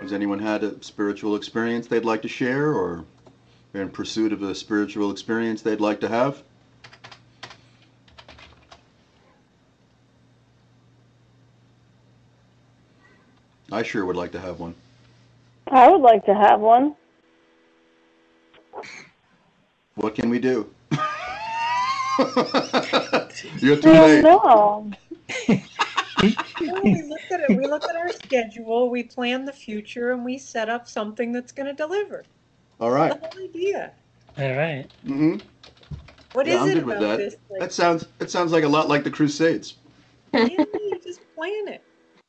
Has anyone had a spiritual experience they'd like to share, or in pursuit of a spiritual experience they'd like to have? I sure would like to have one. I would like to have one. What can we do? You're I too don't late. know. Well, we look at it. We look at our schedule. We plan the future, and we set up something that's going to deliver. All The right. whole idea. All right. Mm-hmm. What Yeah, is I'm it good with about that. this? Like, That sounds like a lot like the Crusades. yeah, you just plan it.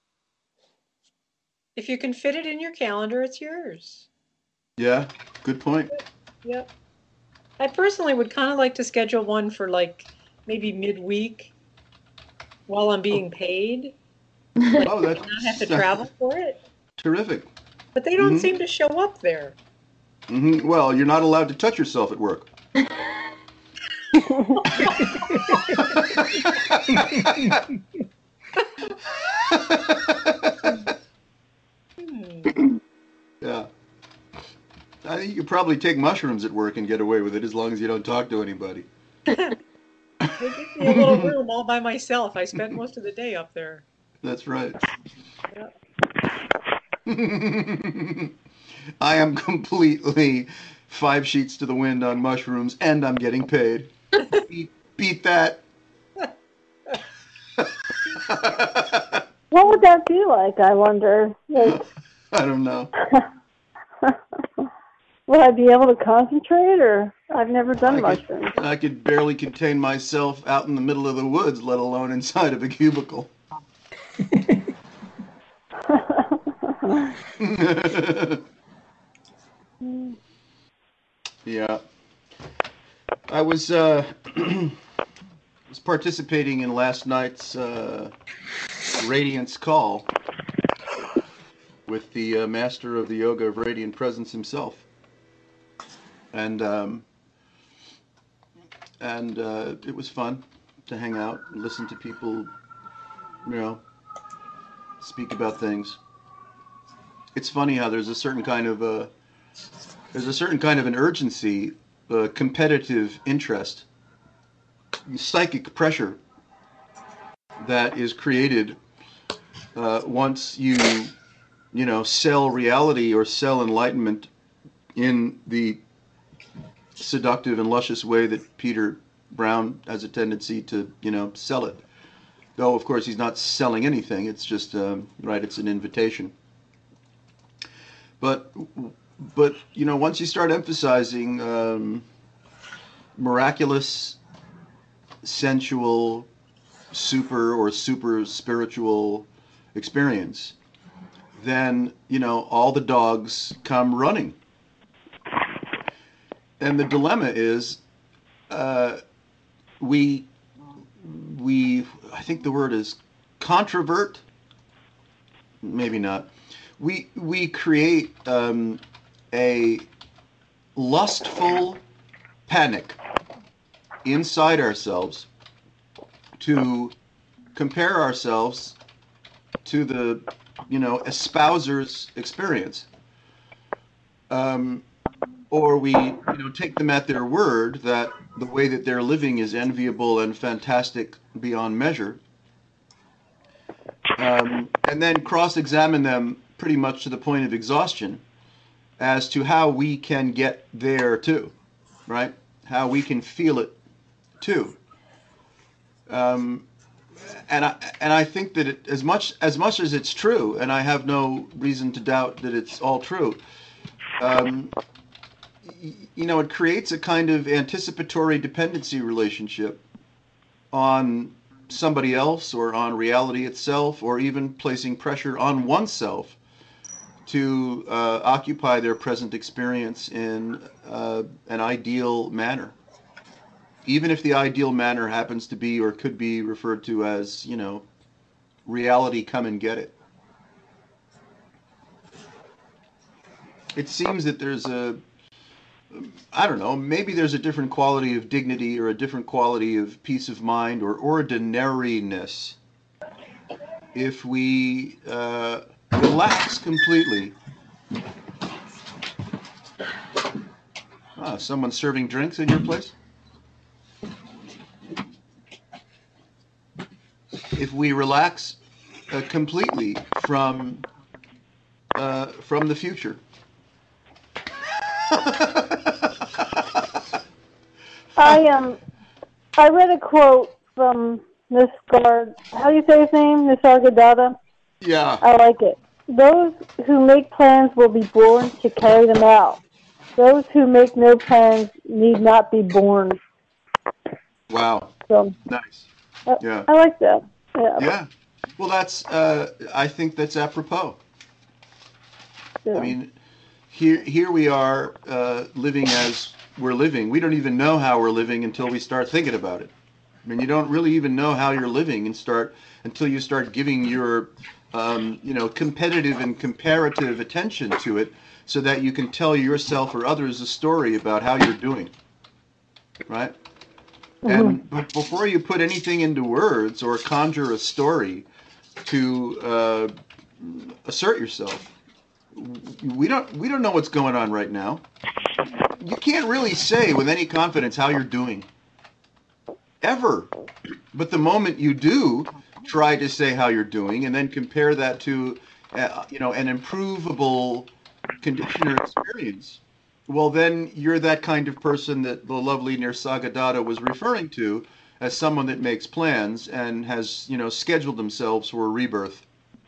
If you can fit it in your calendar, it's yours. Yeah, good point. Yep. I personally would kind of like to schedule one for like maybe midweek while I'm being paid. Oh, And not have to travel for it. terrific. But they don't Mhm. seem to show up there. Well, you're not allowed to touch yourself at work. Hmm. Yeah. I think you could probably take mushrooms at work and get away with it as long as you don't talk to anybody. They give me a little room all by myself. I spend most of the day up there. That's right. Yep. I am completely 5 sheets to the wind on mushrooms, and I'm getting paid. Beat that. What would that be like, I wonder? Like, I don't know. would I be able to concentrate, or I've never done mushrooms? I could barely contain myself out in the middle of the woods, let alone inside of a cubicle. Yeah. I was was participating in last night's Radiance call with the master of the yoga of radiant presence himself, and it was fun to hang out and listen to people, you know, speak about things. It's funny how there's a certain kind of an urgency, competitive interest, psychic pressure that is created once you know, sell reality or sell enlightenment in the seductive and luscious way that Peter Brown has a tendency to, you know, sell it. Though, of course, he's not selling anything. It's just, right, it's an invitation. But, but you know, once you start emphasizing miraculous, sensual, super spiritual experience, then, you know, all the dogs come running. And the dilemma is, uh, we, I think the word is controvert, maybe not. We create a lustful panic inside ourselves to compare ourselves to the, you know, espouser's experience. Or we, you know, take them at their word that the way that they're living is enviable and fantastic beyond measure, and then cross-examine them pretty much to the point of exhaustion as to how we can get there too, right? How we can feel it too. Um, and I think that as much as it's true, and I have no reason to doubt that it's all true. Um, you know, it creates a kind of anticipatory dependency relationship on somebody else or on reality itself, or even placing pressure on oneself to occupy their present experience in an ideal manner, even if the ideal manner happens to be or could be referred to as, you know, reality come and get it. It seems that there's a, I don't know, maybe there's a different quality of dignity or a different quality of peace of mind or ordinariness if we relax completely Someone serving drinks in your place? If we relax completely from the future. I read a quote from Nisarg. How do you say his name? Nisargadatta. Yeah. I like it. Those who make plans will be born to carry them out. Those who make no plans need not be born. Wow. So Nice. Yeah. I like that. Yeah. Yeah. Well, that's. I think that's apropos. Yeah. I mean, here we are living as we're living. We don't even know how we're living until we start thinking about it. I mean, you don't really even know how you're living until you start giving your competitive and comparative attention to it, so that you can tell yourself or others a story about how you're doing, right? And before you put anything into words or conjure a story to assert yourself, we don't know what's going on right now. You can't really say with any confidence how you're doing, ever. But the moment you do try to say how you're doing, and then compare that to an improvable condition or experience, well, then you're that kind of person that the lovely Nisargadatta was referring to as someone that makes plans and has scheduled themselves for a rebirth.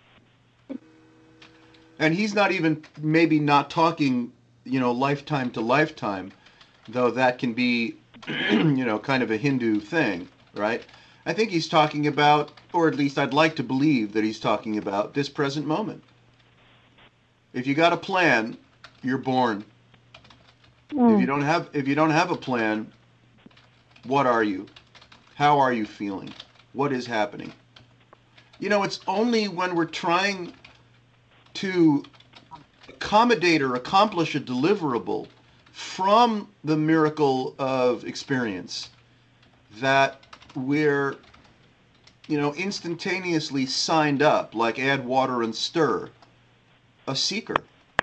And he's not even maybe not talking lifetime to lifetime, though that can be kind of a Hindu thing, right? I think he's talking about, or at least I'd like to believe that he's talking about this present moment. If you got a plan, you're born. If you don't have a plan, what are you? How are you feeling? What is happening? It's only when we're trying to accommodate or accomplish a deliverable from the miracle of experience that we're instantaneously signed up, like add water and stir, a seeker.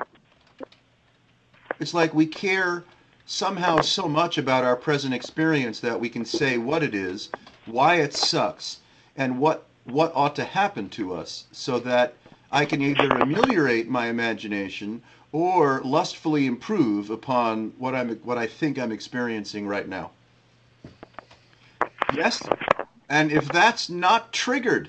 It's like we care somehow so much about our present experience that we can say what it is, why it sucks, and what ought to happen to us, so that I can either ameliorate my imagination or lustfully improve upon what I think I'm experiencing right now. Yes? And if that's not triggered,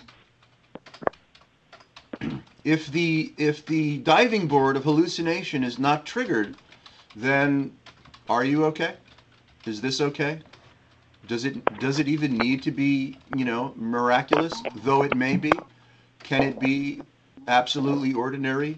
if the diving board of hallucination is not triggered, then are you okay? Is this okay? Does it even need to be, miraculous, though it may be? Can it be absolutely ordinary?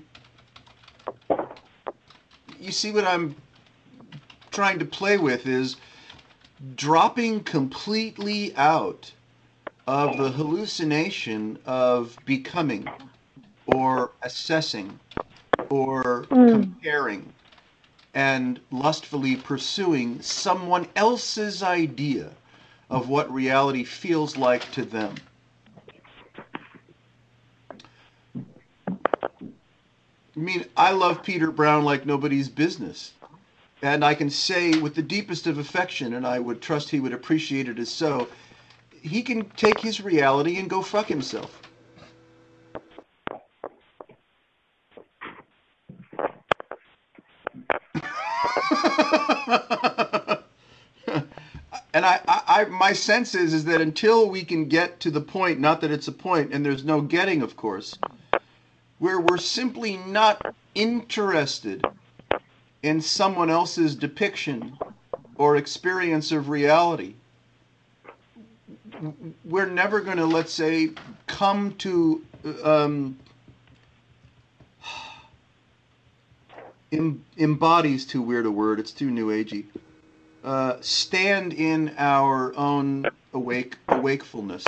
You see, what I'm trying to play with is dropping completely out of the hallucination of becoming or assessing or comparing and lustfully pursuing someone else's idea of what reality feels like to them. I mean, I love Peter Brown like nobody's business. And I can say with the deepest of affection, and I would trust he would appreciate it as so, he can take his reality and go fuck himself. And my sense is that until we can get to the point, not that it's a point, and there's no getting, of course, where we're simply not interested in someone else's depiction or experience of reality, we're never going to, let's say, come to embodies too weird a word, it's too new agey, stand in our own awakefulness.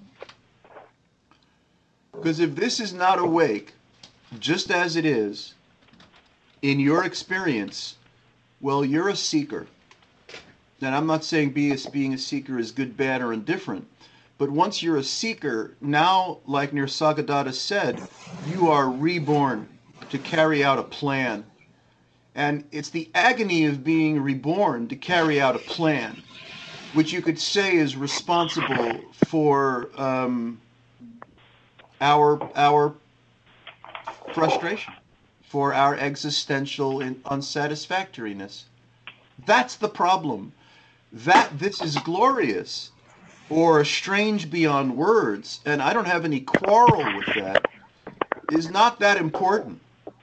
Because if this is not awake, just as it is, in your experience, well, you're a seeker. And I'm not saying being a seeker is good, bad, or indifferent. But once you're a seeker, now, like Nisargadatta said, you are reborn to carry out a plan. And it's the agony of being reborn to carry out a plan, which you could say is responsible for our frustration, for our existential unsatisfactoriness. That's the problem. That this is glorious or strange beyond words, and I don't have any quarrel with that, is not that important.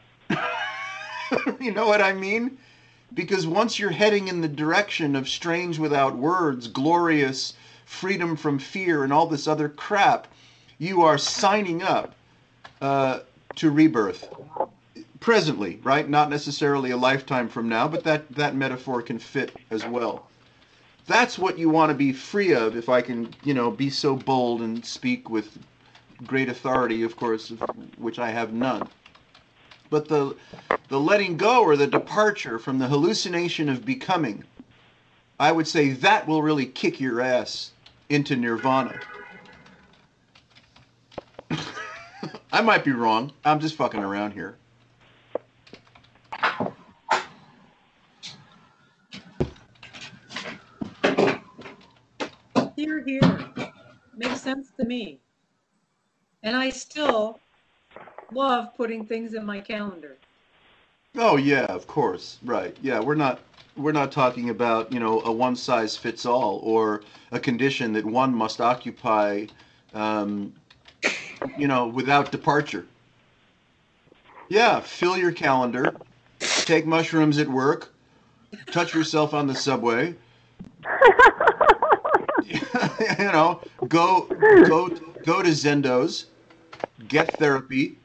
You know what I mean? Because once you're heading in the direction of strange without words, glorious, freedom from fear, and all this other crap, you are signing up to rebirth. Presently, right? Not necessarily a lifetime from now, but that metaphor can fit as well. That's what you want to be free of, if I can, be so bold and speak with great authority, of course, which I have none. But the letting go or the departure from the hallucination of becoming, I would say that will really kick your ass into nirvana. I might be wrong. I'm just fucking around here. Here. Makes sense to me. And I still love putting things in my calendar. Oh yeah, of course. Right. Yeah, we're not talking about, a one size fits all or a condition that one must occupy without departure. Yeah, fill your calendar, take mushrooms at work, touch yourself on the subway. Go to Zendos, get therapy,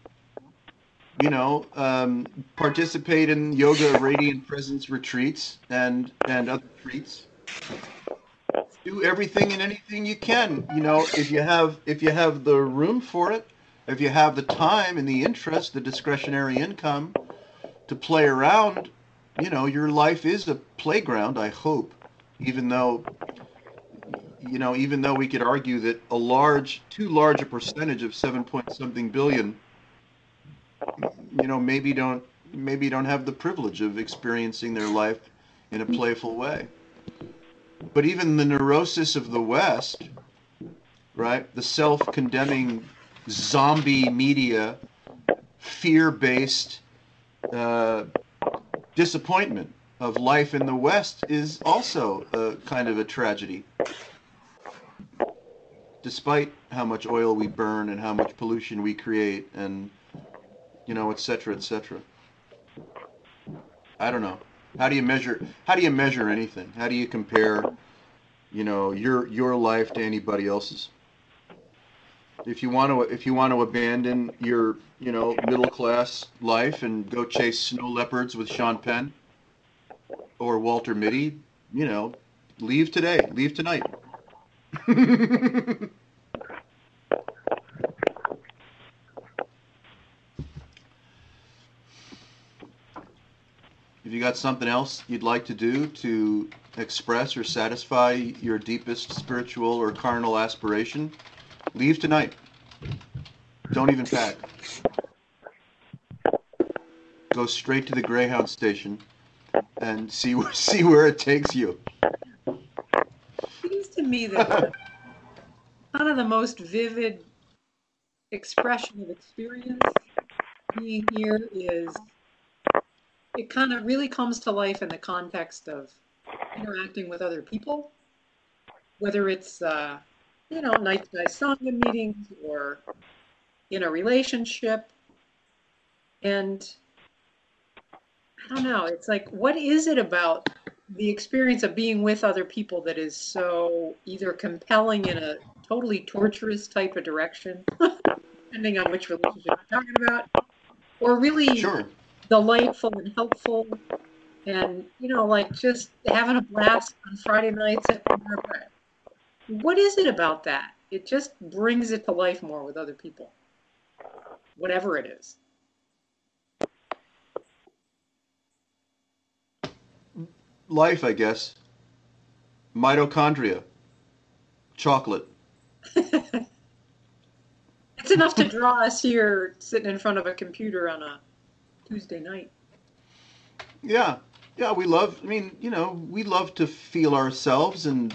participate in yoga radiant presence retreats and other treats. Do everything and anything you can, if you have the room for it, if you have the time and the interest, the discretionary income to play around. Your life is a playground, I hope, even though we could argue that too large a percentage of 7 point something billion, maybe don't have the privilege of experiencing their life in a playful way. But even the neurosis of the West, right? The self-condemning zombie media, fear-based disappointment of life in the West is also a kind of a tragedy. Despite how much oil we burn and how much pollution we create and, et cetera, et cetera. I don't know. How do you measure anything? How do you compare, your life to anybody else's? If you want to abandon your, middle class life and go chase snow leopards with Sean Penn or Walter Mitty, leave today, leave tonight. If you got something else you'd like to do to express or satisfy your deepest spiritual or carnal aspiration, leave tonight. Don't even pack. Go straight to the Greyhound station and see where it takes you. It seems to me that kind of the most vivid expression of experience being here is it kind of really comes to life in the context of interacting with other people, whether it's night sky sangha meetings or in a relationship. And I don't know, it's like, what is it about the experience of being with other people that is so either compelling in a totally torturous type of direction, depending on which relationship you're talking about, or really Sure. delightful and helpful and, like just having a blast on Friday nights at Panera. What is it about that? It just brings it to life more with other people, whatever it is. Life, I guess. Mitochondria. Chocolate. It's enough to draw us here sitting in front of a computer on a Tuesday night. Yeah. Yeah, we love, I mean, we love to feel ourselves and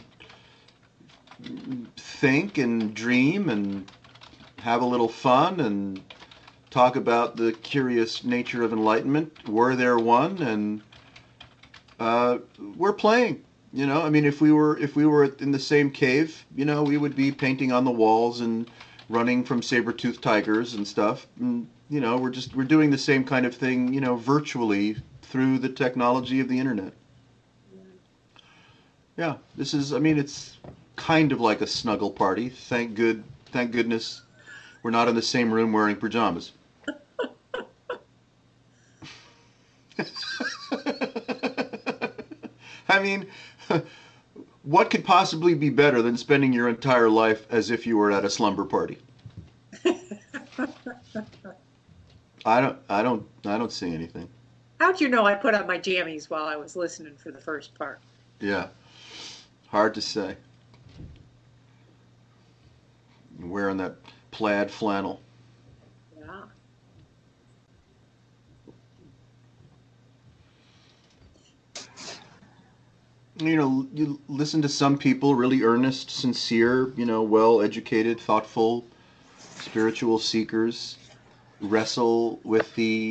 think and dream and have a little fun and talk about the curious nature of enlightenment. We're there one, and uh, we're playing. I mean, if we were in the same cave, we would be painting on the walls and running from saber-toothed tigers and stuff. And, we're doing the same kind of thing, virtually through the technology of the internet. Yeah, I mean, it's kind of like a snuggle party. Thank goodness we're not in the same room wearing pajamas. I mean, what could possibly be better than spending your entire life as if you were at a slumber party? I don't see anything. How'd you know I put on my jammies while I was listening for the first part? Yeah, hard to say. Wearing that plaid flannel. Yeah. You listen to some people, really earnest, sincere, well educated, thoughtful, spiritual seekers wrestle with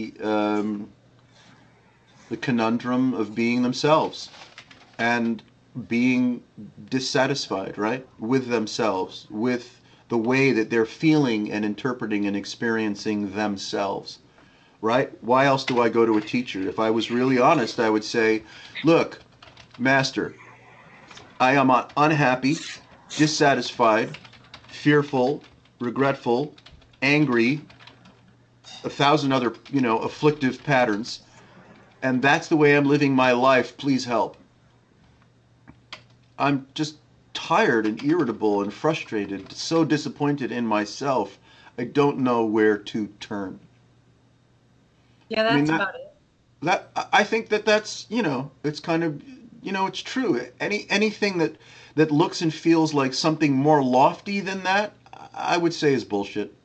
the conundrum of being themselves and being dissatisfied, right, with themselves, with the way that they're feeling and interpreting and experiencing themselves, right? Why else do I go to a teacher? If I was really honest, I would say, look, master, I am unhappy, dissatisfied, fearful, regretful, angry, a thousand other, afflictive patterns, and that's the way I'm living my life. Please help. I'm just tired and irritable and frustrated, so disappointed in myself. I don't know where to turn. Yeah, I mean that's that about it. that I think that's it's kind of it's true. Anything that looks and feels like something more lofty than that, I would say is bullshit.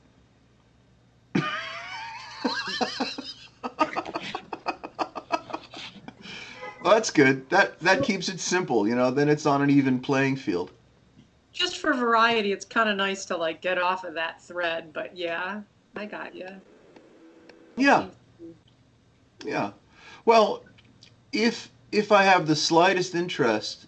Well, that's good. That Well, keeps it simple. Then it's on an even playing field. just for variety, it's kind of nice to like get off of that thread, but yeah, I got you. That Yeah, seems to be. yeah. Well, if I have the slightest interest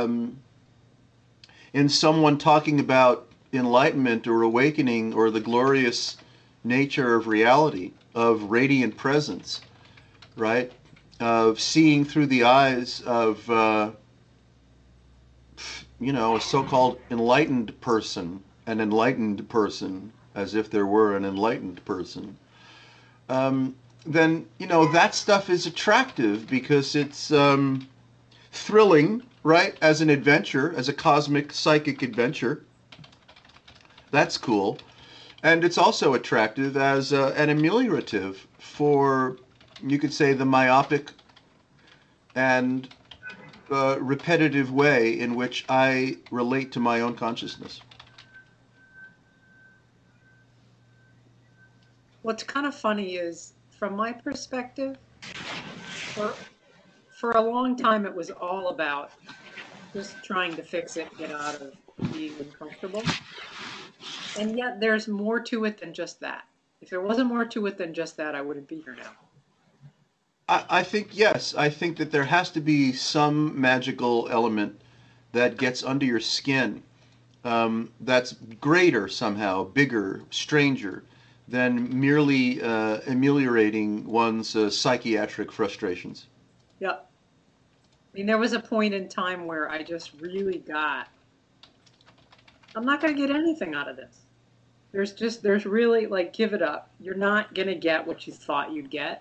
in someone talking about enlightenment or awakening or the glorious nature of reality, of radiant presence, right? Of seeing through the eyes of, a so called an enlightened person, as if there were an enlightened person, um, then, that stuff is attractive because it's thrilling, right? As an adventure, as a cosmic psychic adventure. That's cool. And it's also attractive as an ameliorative for, you could say, the myopic and repetitive way in which I relate to my own consciousness. What's kind of funny is, from my perspective, for for a long time it was all about just trying to fix it, get out of being uncomfortable. And yet there's more to it than just that. If there wasn't more to it than just that, I wouldn't be here now. I think, yes, I think that there has to be some magical element that gets under your skin, that's greater somehow, bigger, stranger than merely ameliorating one's psychiatric frustrations. Yeah. I mean, there was a point in time where I just really got, I'm not going to get anything out of this. There's really like, give it up. You're not going to get what you thought you'd get.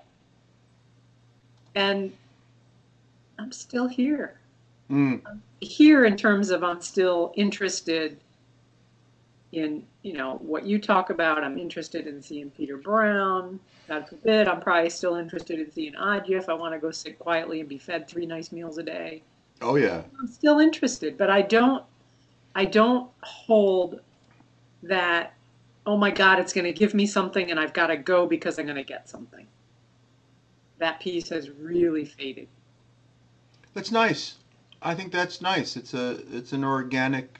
And I'm still here. Mm. Here in terms of I'm still interested in, what you talk about. I'm interested in seeing Peter Brown. God forbid, I'm probably still interested in seeing Adya if I want to go sit quietly and be fed 3 nice meals a day. Oh yeah. I'm still interested, but I don't hold that, oh my God, it's going to give me something and I've got to go because I'm going to get something. that piece has really faded. That's nice. I think that's nice. It's an organic,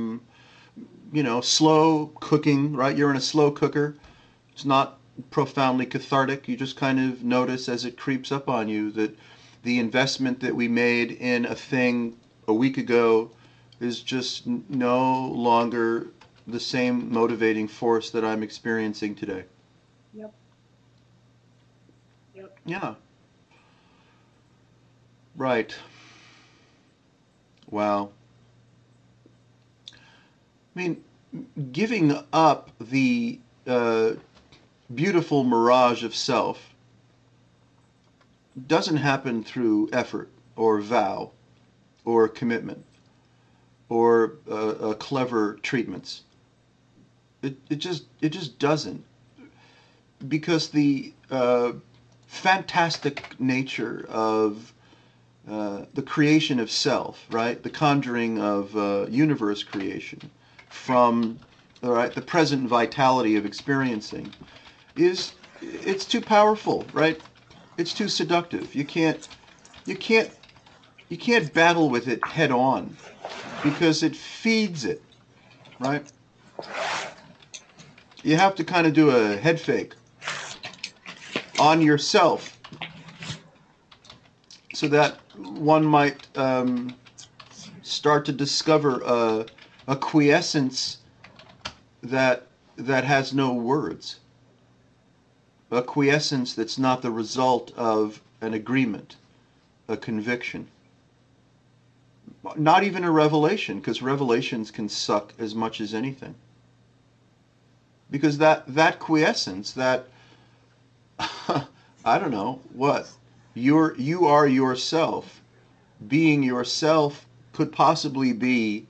slow cooking, right? You're in a slow cooker. It's not profoundly cathartic. You just kind of notice as it creeps up on you that the investment that we made in a thing a week ago is just no longer the same motivating force that I'm experiencing today. Yep. Yep. Yeah, right. Wow. I mean, giving up the beautiful mirage of self doesn't happen through effort or vow or commitment or clever treatments. It just doesn't, because the fantastic nature of the creation of self, right? The conjuring of universe creation from, right, the present vitality of experiencing is, it's too powerful, right? It's too seductive. You can't you can't battle with it head on because it feeds it, right? You have to kind of do a head fake on yourself so that one might start to discover a quiescence that has no words, a quiescence that's not the result of an agreement, a conviction, not even a revelation, because revelations can suck as much as anything. Because that quiescence, that I don't know what, you are yourself. Being yourself could possibly be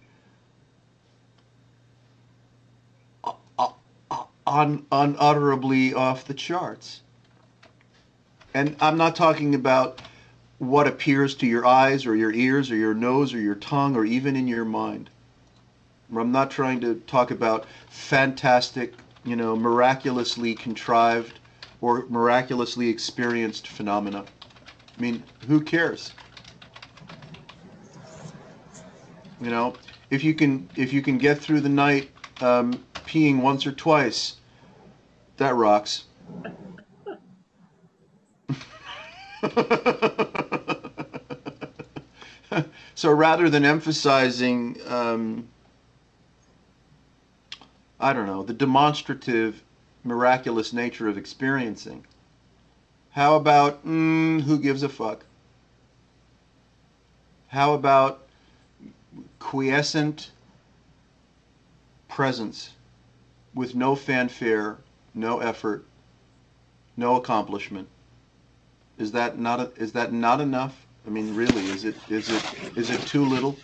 unutterably off the charts. And I'm not talking about what appears to your eyes or your ears or your nose or your tongue or even in your mind. I'm not trying to talk about fantastic, miraculously contrived or miraculously experienced phenomena. I mean, who cares? You know, if you can get through the night peeing once or twice, that rocks. So rather than emphasizing, I don't know, the demonstrative, miraculous nature of experiencing, how about who gives a fuck? How about quiescent presence with no fanfare, no effort, no accomplishment? Is that not enough? I mean, really, is it too little?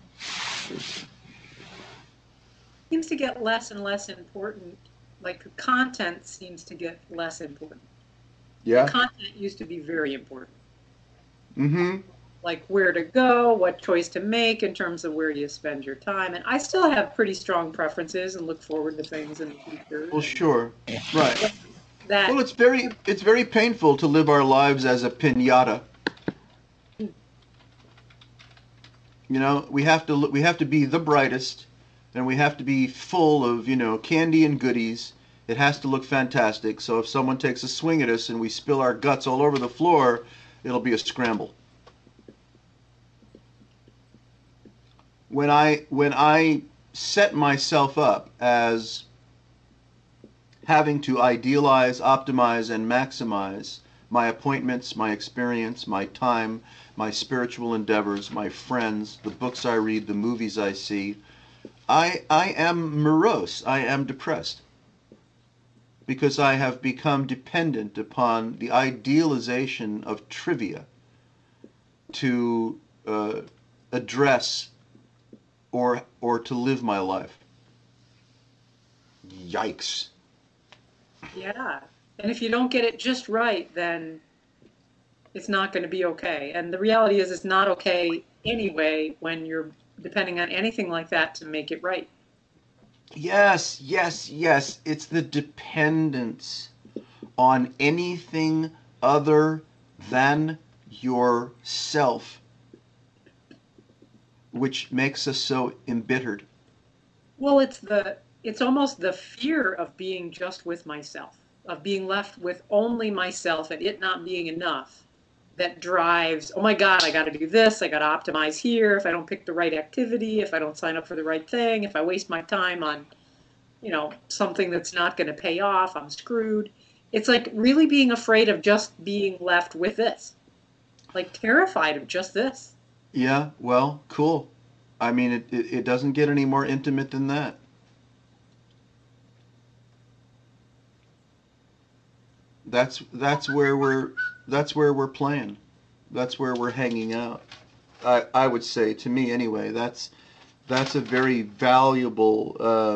Seems to get less and less important. Like the content seems to get less important. The Yeah. content used to be very important. Mm-hmm. Like where to go, what choice to make in terms of where do you spend your time. And I still have pretty strong preferences and look forward to things in the future. Well, And sure. Right. Well, that, it's very painful to live our lives as a piñata. We have to be the brightest, and we have to be full of, candy and goodies. It has to look fantastic. So if someone takes a swing at us and we spill our guts all over the floor, it'll be a scramble. When I set myself up as having to idealize, optimize, and maximize my appointments, my experience, my time, my spiritual endeavors, my friends, the books I read, the movies I see, I am morose. I am depressed because I have become dependent upon the idealization of trivia to address or to live my life. Yikes. yeah. And if you don't get it just right, then it's not going to be okay. And the reality is, it's not okay anyway when you're depending on anything like that to make it right. Yes, yes, yes. It's the dependence on anything other than yourself, which makes us so embittered. Well, it's almost the fear of being just with myself, of being left with only myself and it not being enough that drives, oh my God, I got to do this, I got to optimize here. If I don't pick the right activity, if I don't sign up for the right thing, if I waste my time on, something that's not going to pay off, I'm screwed. It's like really being afraid of just being left with this, like terrified of just this. Yeah, well, cool. I mean, it doesn't get any more intimate than that. That's where we're playing. That's where we're hanging out. I would say, to me anyway, that's a very valuable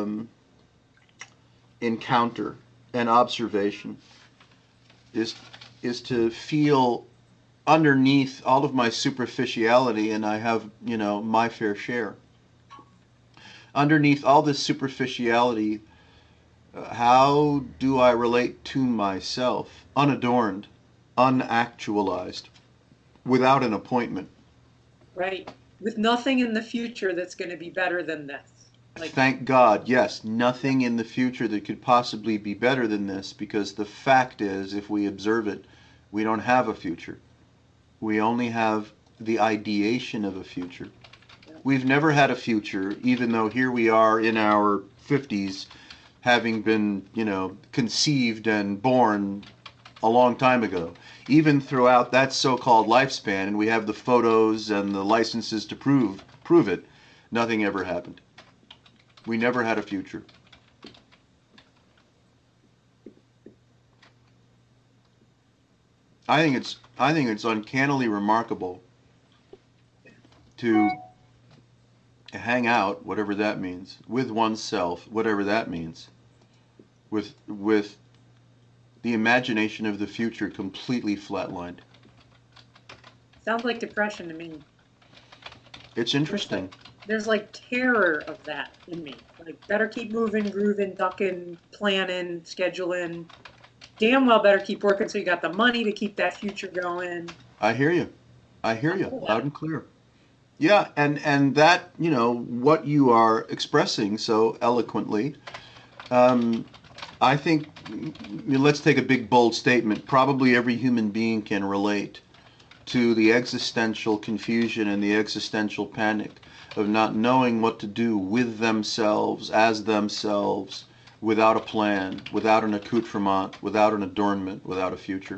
encounter and observation, is is to feel underneath all of my superficiality, and I have, my fair share. Underneath all this superficiality, how do I relate to myself, unadorned, unactualized, without an appointment? Right. With nothing in the future that's going to be better than this. Like, Thank God, yes, nothing in the future that could possibly be better than this, because the fact is, if we observe it, we don't have a future. We only have the ideation of a future. We've never had a future, even though here we are in our 50s, having been, conceived and born a long time ago. Even throughout that so-called lifespan, and we have the photos and the licenses to prove it, nothing ever happened. We never had a future. I think it's uncannily remarkable to hang out, whatever that means, with oneself, whatever that means, with the imagination of the future completely flatlined. sounds like depression to me. It's interesting. There's like terror of that in me. Like, better keep moving, grooving, ducking, planning, scheduling. Damn well better keep working so you got the money to keep that future going. I hear you. I hear you Yeah. loud and clear. Yeah, and that, what you are expressing so eloquently, um, I think, let's take a big bold statement. Probably every human being can relate to the existential confusion and the existential panic of not knowing what to do with themselves, as themselves, without a plan, without an accoutrement, without an adornment, without a future.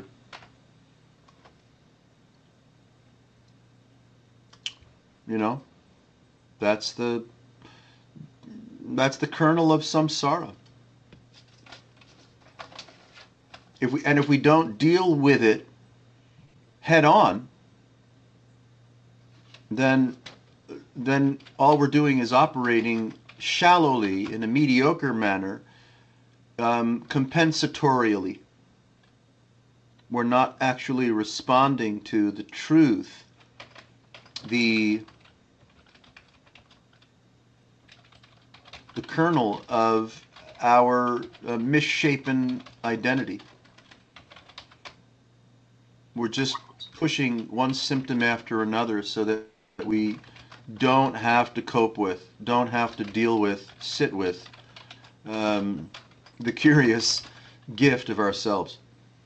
You know, that's the that's the kernel of samsara. If we don't deal with it head on, then all we're doing is operating shallowly in a mediocre manner, compensatorially. We're not actually responding to the truth, the kernel of our misshapen identity. We're just pushing one symptom after another so that we don't have to cope with, don't have to deal with, sit with um, the curious gift of ourselves.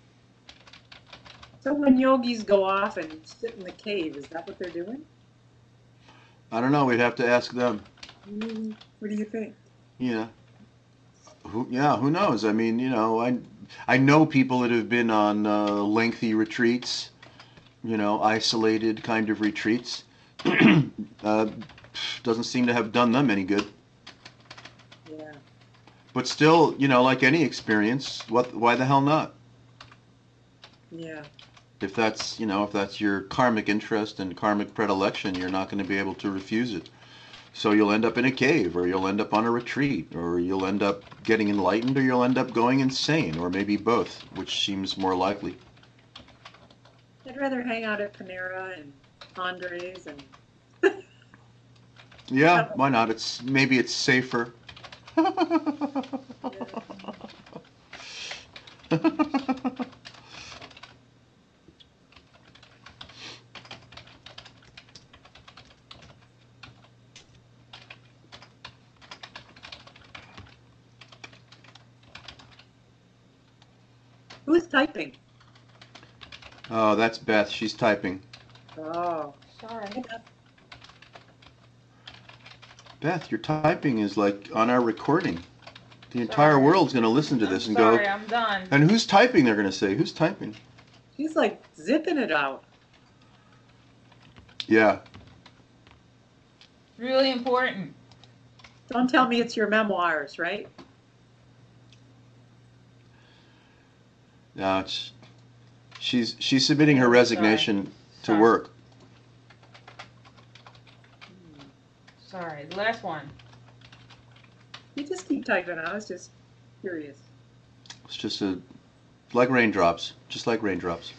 So when yogis go off and sit in the cave, is that what they're doing? I don't know. We'd have to ask them. What do you think? Yeah. Who knows? I mean, I know people that have been on lengthy retreats, isolated kind of retreats. uh, doesn't seem to have done them any good. Yeah. But still, like any experience, why the hell not? Yeah. If that's your karmic interest and karmic predilection, you're not going to be able to refuse it. So you'll end up in a cave, or you'll end up on a retreat, or you'll end up getting enlightened, or you'll end up going insane, or maybe both, which seems more likely. I'd rather hang out at Panera and Andres and Yeah, why not? Maybe it's safer. Who's typing? Oh, that's Beth. She's typing. Oh, Sorry. Beth, your typing is like on our recording. The entire Sorry. world's going to listen to this I'm and sorry, go, I'm done. and who's typing? They're going to say, who's typing? she's like zipping it out. Yeah. Really important. Don't tell me it's your memoirs, right? No, she's submitting her resignation to Sorry. work. Sorry, the last one. You just keep typing. I was just curious. It's just like raindrops, just like raindrops.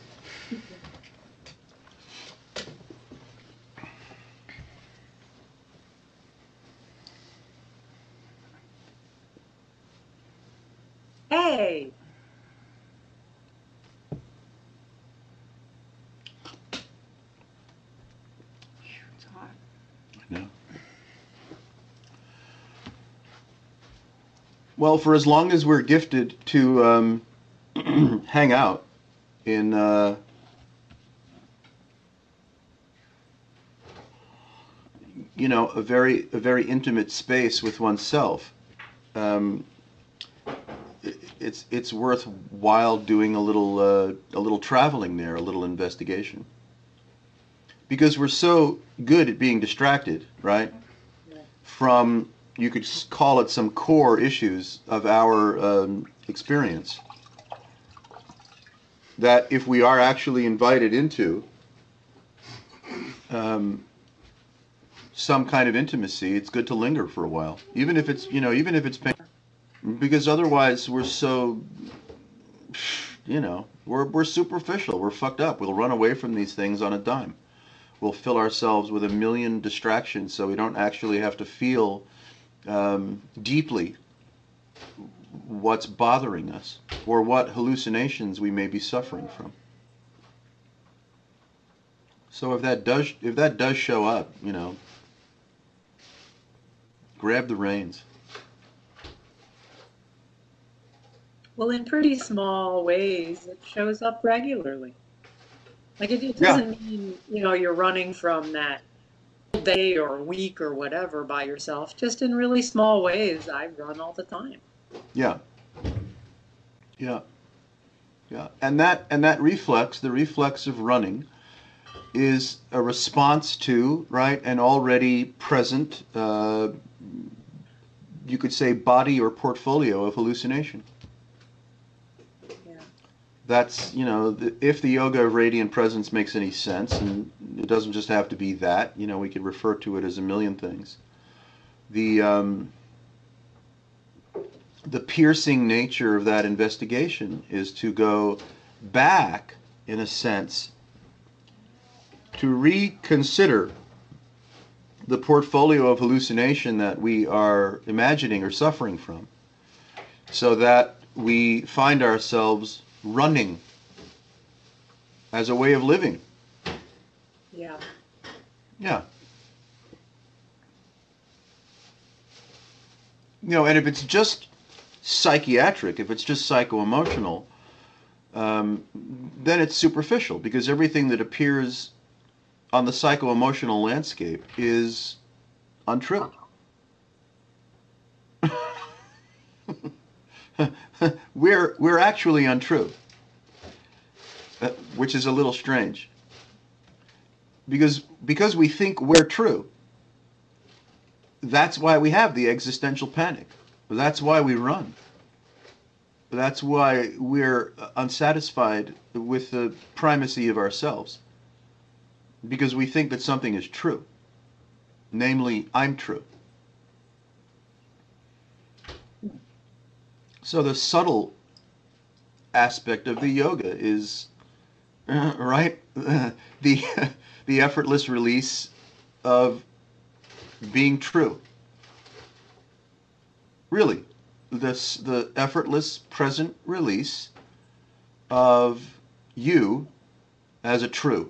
Hey, It's hot. I know. Well, for as long as we're gifted to hang out in a very intimate space with oneself, um, it's worthwhile doing a little traveling there, a little investigation, because we're so good at being distracted, right? From, you could call it, some core issues of our experience, that if we are actually invited into some kind of intimacy, it's good to linger for a while, even if it's painful, because otherwise we're so, we're superficial, we're fucked up. We'll run away from these things on a dime. We'll fill ourselves with a million distractions so we don't actually have to feel deeply what's bothering us or what hallucinations we may be suffering from. So if that does show up, grab the reins. well, in pretty small ways, it shows up regularly. Like it Yeah. doesn't mean, you're running from that day or week or whatever by yourself. Just in really small ways, I run all the time. Yeah. Yeah. Yeah. And that the reflex of running, is a response to, right, an already present, you could say, body or portfolio of hallucination. Yeah. That's, if the yoga of radiant presence makes any sense, and it doesn't just have to be that, we could refer to it as a million things. The piercing nature of that investigation is to go back, in a sense, to reconsider the portfolio of hallucination that we are imagining or suffering from, so that we find ourselves running as a way of living. Yeah. Yeah. And if it's just psychiatric, if it's just psycho-emotional, then it's superficial, because everything that appears on the psycho-emotional landscape is untrue. We're actually untrue, which is a little strange, because we think we're true. That's why we have the existential panic. That's why we run. That's why we're unsatisfied with the primacy of ourselves, because we think that something is true. Namely, I'm true. So the subtle aspect of the yoga is, right, the effortless release of being true. Really, the effortless present release of you as a true.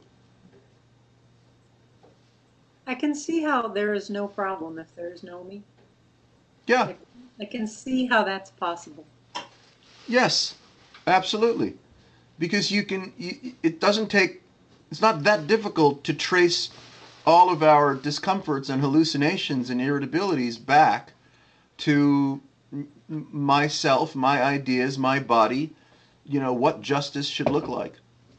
I can see how there is no problem if there is no me. Yeah. I can see how that's possible. Yes. Absolutely. Because it doesn't take, it's not that difficult to trace all of our discomforts and hallucinations and irritabilities back to myself, my ideas, my body, what justice should look like.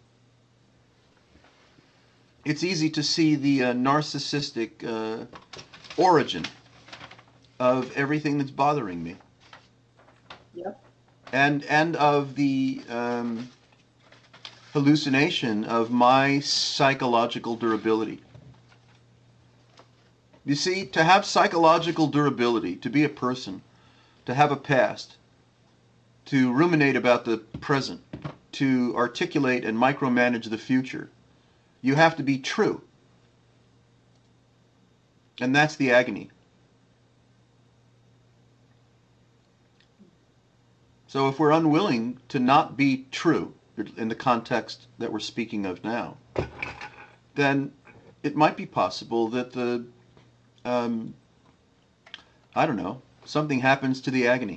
It's easy to see the narcissistic origin of everything that's bothering me, Yep. and of the hallucination of my psychological durability. You see, to have psychological durability, to be a person, to have a past, to ruminate about the present, to articulate and micromanage the future, you have to be true. And that's the agony. So if we're unwilling to not be true in the context that we're speaking of now, then it might be possible that I don't know, something happens to the agony.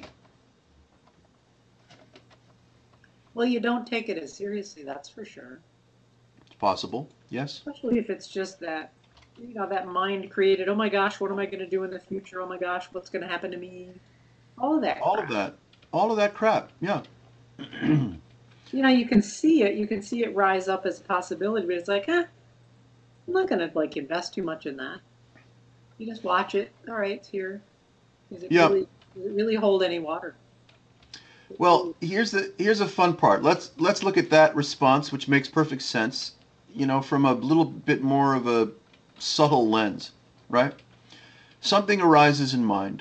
Well, you don't take it as seriously, that's for sure. It's possible, yes. Especially if it's just that, that mind created, oh my gosh, what am I going to do in the future? Oh my gosh, what's going to happen to me? All of that All crap. of that. All of that crap, yeah. You can see it. You can see it rise up as a possibility, but it's like, I'm not going to like invest too much in that. You just watch it. All right, it's here. Yeah. Does it really hold any water? Well, here's a fun part. Let's look at that response, which makes perfect sense, from a little bit more of a subtle lens, right? Something arises in mind.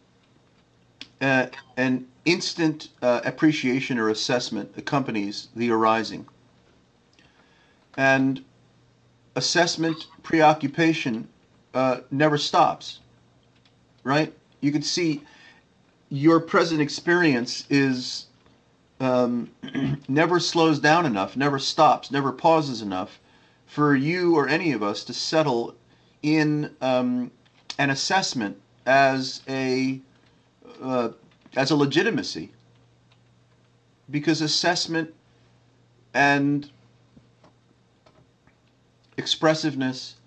An instant appreciation or assessment accompanies the arising. And assessment, preoccupation never stops, right? You can see your present experience is never slows down enough, never stops, never pauses enough for you or any of us to settle in an assessment as a legitimacy, because assessment and expressiveness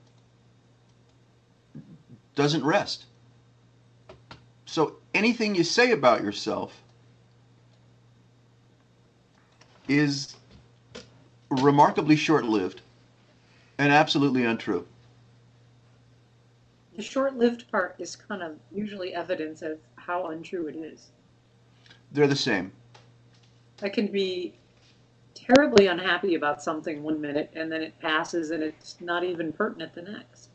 doesn't rest. So anything you say about yourself is remarkably short-lived and absolutely untrue. The short-lived part is kind of usually evidence of how untrue it is. They're the same. I can be terribly unhappy about something one minute and then it passes and it's not even pertinent the next.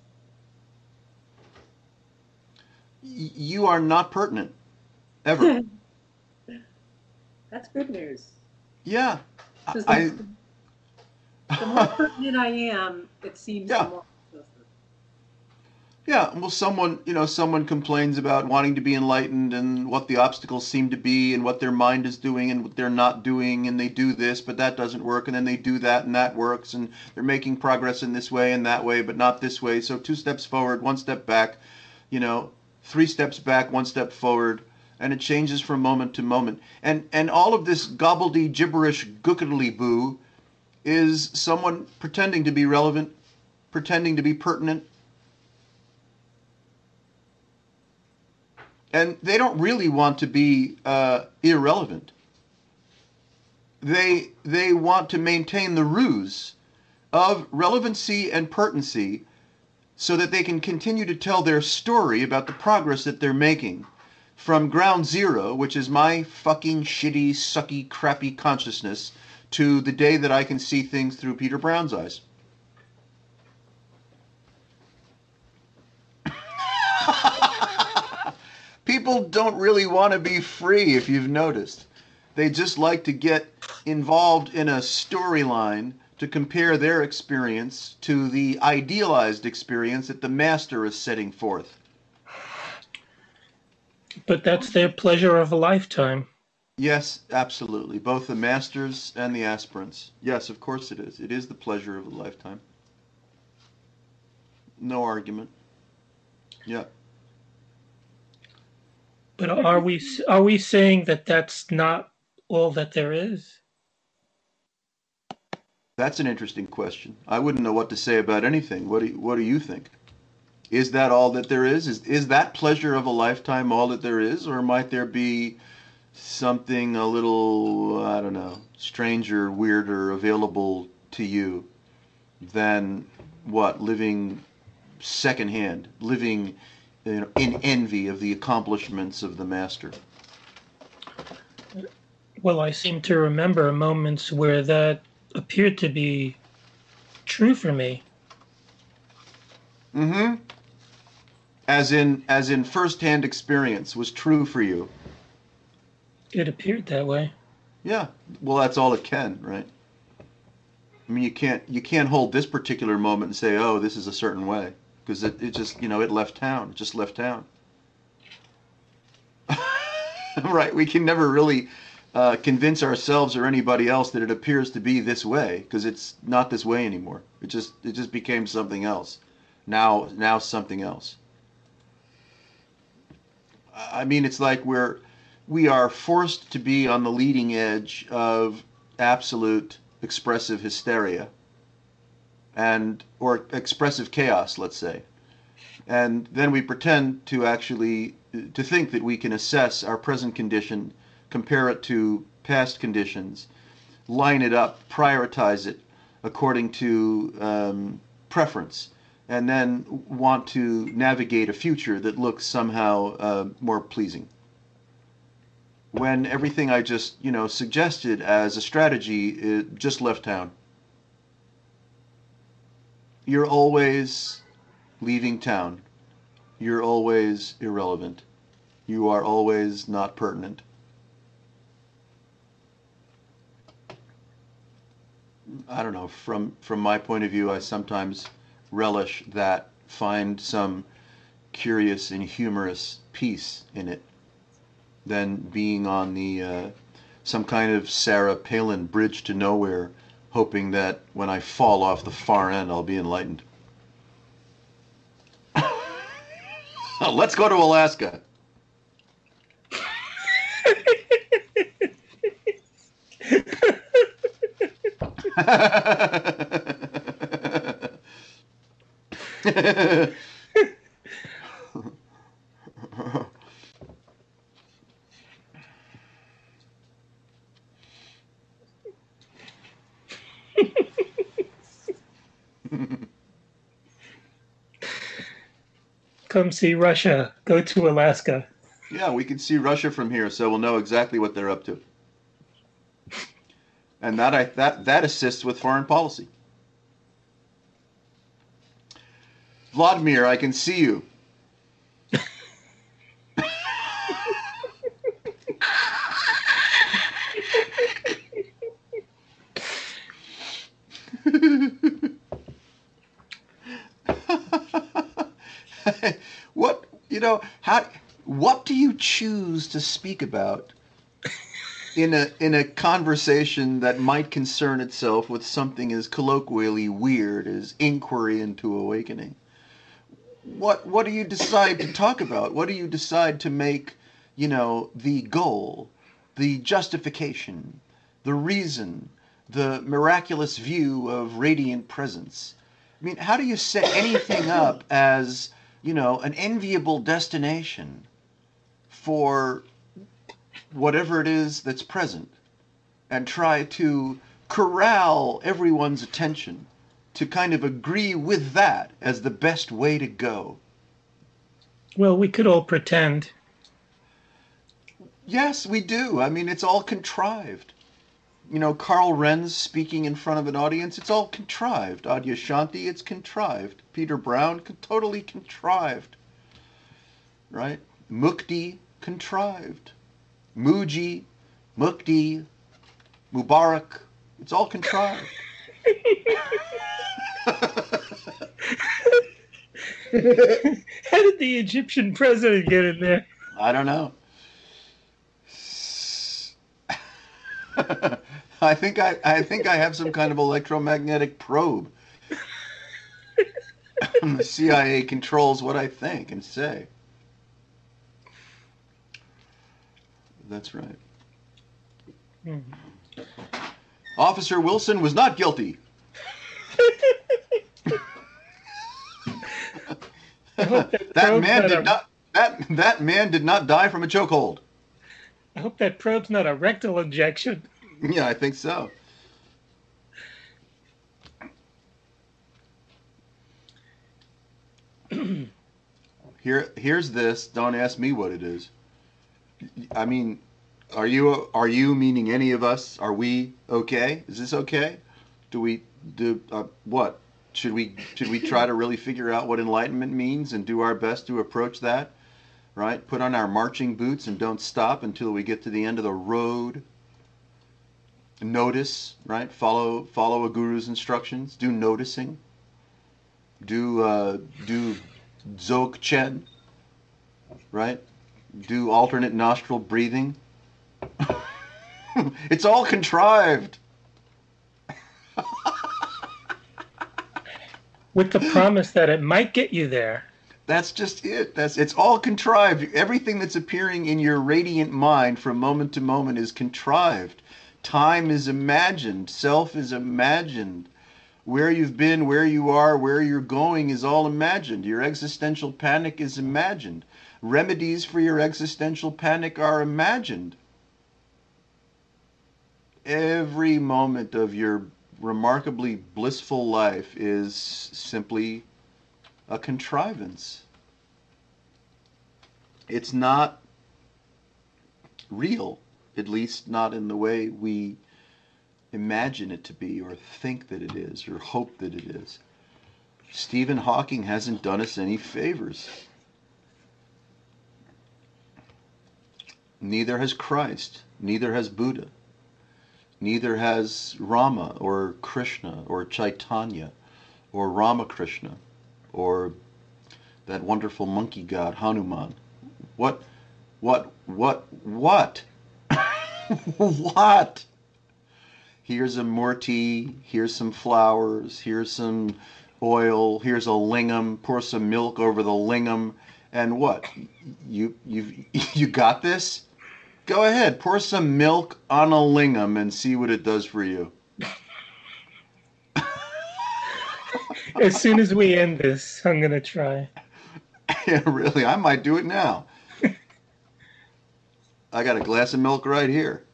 You are not pertinent, ever. That's good news. Yeah. Because I, the more pertinent I am, it seems Yeah. the more I suffer. Yeah, well, someone complains about wanting to be enlightened and what the obstacles seem to be and what their mind is doing and what they're not doing, and they do this, but that doesn't work, and then they do that and that works, and they're making progress in this way and that way, but not this way. So 2 steps forward, 1 step back, 3 steps back, 1 step forward, and it changes from moment to moment. And all of this gobbledy gibberish gookily boo is someone pretending to be relevant, pretending to be pertinent. And they don't really want to be irrelevant. They want to maintain the ruse of relevancy and pertinency so that they can continue to tell their story about the progress that they're making from ground zero, which is my fucking shitty, sucky, crappy consciousness, to the day that I can see things through Peter Brown's eyes. People don't really want to be free, if you've noticed. They just like to get involved in a storyline to compare their experience to the idealized experience that the master is setting forth. But that's their pleasure of a lifetime. Yes, absolutely. Both the masters and the aspirants. Yes, of course it is. It is the pleasure of a lifetime. No argument. Yeah. But are we saying that that's not all that there is? That's an interesting question. I wouldn't know what to say about anything. What do you think? Is that all that there is? Is that pleasure of a lifetime all that there is, or might there be something a little, I don't know, stranger, weirder available to you than what? Living secondhand, living in envy of the accomplishments of the master. Well, I seem to remember moments where that appeared to be true for me. Mm-hmm. As in first-hand experience was true for you. It appeared that way. Yeah. Well, that's all it can, right? I mean, you can't hold this particular moment and say, "Oh, this is a certain way," because it just, it left town. It just left town. Right. We can never really convince ourselves or anybody else that it appears to be this way, because it's not this way anymore. It just became something else. Now something else. I mean, it's like we are forced to be on the leading edge of absolute expressive hysteria or expressive chaos, let's say. And then we pretend to think that we can assess our present condition, compare it to past conditions, line it up, prioritize it according to preference, and then want to navigate a future that looks somehow more pleasing. When everything I just, suggested as a strategy, it just left town. You're always leaving town. You're always irrelevant. You are always not pertinent. I don't know. From my point of view, I sometimes relish that, find some curious and humorous piece in it, than being on the some kind of Sarah Palin bridge to nowhere, hoping that when I fall off the far end, I'll be enlightened. Let's go to Alaska. Come see Russia. Go to Alaska. Yeah, we can see Russia from here, so we'll know exactly what they're up to. And that assists with foreign policy. Vladimir, I can see you. What do you choose to speak about in a conversation that might concern itself with something as colloquially weird as inquiry into awakening? What do you decide to talk about? What do you decide to make, the goal, the justification, the reason, the miraculous view of radiant presence? I mean, how do you set anything up as, an enviable destination for whatever it is that's present, and try to corral everyone's attention to kind of agree with that as the best way to go? Well, we could all pretend. Yes, we do. I mean, it's all contrived. Carl Renz speaking in front of an audience, it's all contrived. Adyashanti, it's contrived. Peter Brown, totally contrived. Right? Mukti, contrived. Muji, Mukti, Mubarak, it's all contrived. How did the Egyptian president get in there? I don't know. I think I have some kind of electromagnetic probe. The CIA controls what I think and say. That's right. Officer Wilson was not guilty. I hope that That probe's man not did a, not. That man did not die from a chokehold. I hope that probe's not a rectal injection. Yeah, I think so. Here's this. Don't ask me what it is. I mean, are you meaning any of us? Are we okay? Is this okay? Do we do what? Should we try to really figure out what enlightenment means and do our best to approach that? Right? Put on our marching boots and don't stop until we get to the end of the road. Notice, right? Follow a guru's instructions. Do noticing. Do dzogchen, right? Do alternate nostril breathing. It's all contrived. With the promise that it might get you there. That's just it. It's all contrived. Everything that's appearing in your radiant mind from moment to moment is contrived. Time is imagined. Self is imagined. Where you've been, where you are, where you're going is all imagined. Your existential panic is imagined. Remedies for your existential panic are imagined. Every moment of your remarkably blissful life is simply a contrivance. It's not real, at least not in the way we imagine it to be or think that it is or hope that it is. Stephen Hawking hasn't done us any favors. Neither has Christ, neither has Buddha, neither has Rama or Krishna or Chaitanya or Ramakrishna or that wonderful monkey god Hanuman. What? What? What? Here's a murti, here's some flowers, here's some oil, here's a lingam, pour some milk over the lingam, and what? You got this? Go ahead, pour some milk on a lingam and see what it does for you. As soon as we end this, I'm going to try. Yeah, really, I might do it now. I got a glass of milk right here.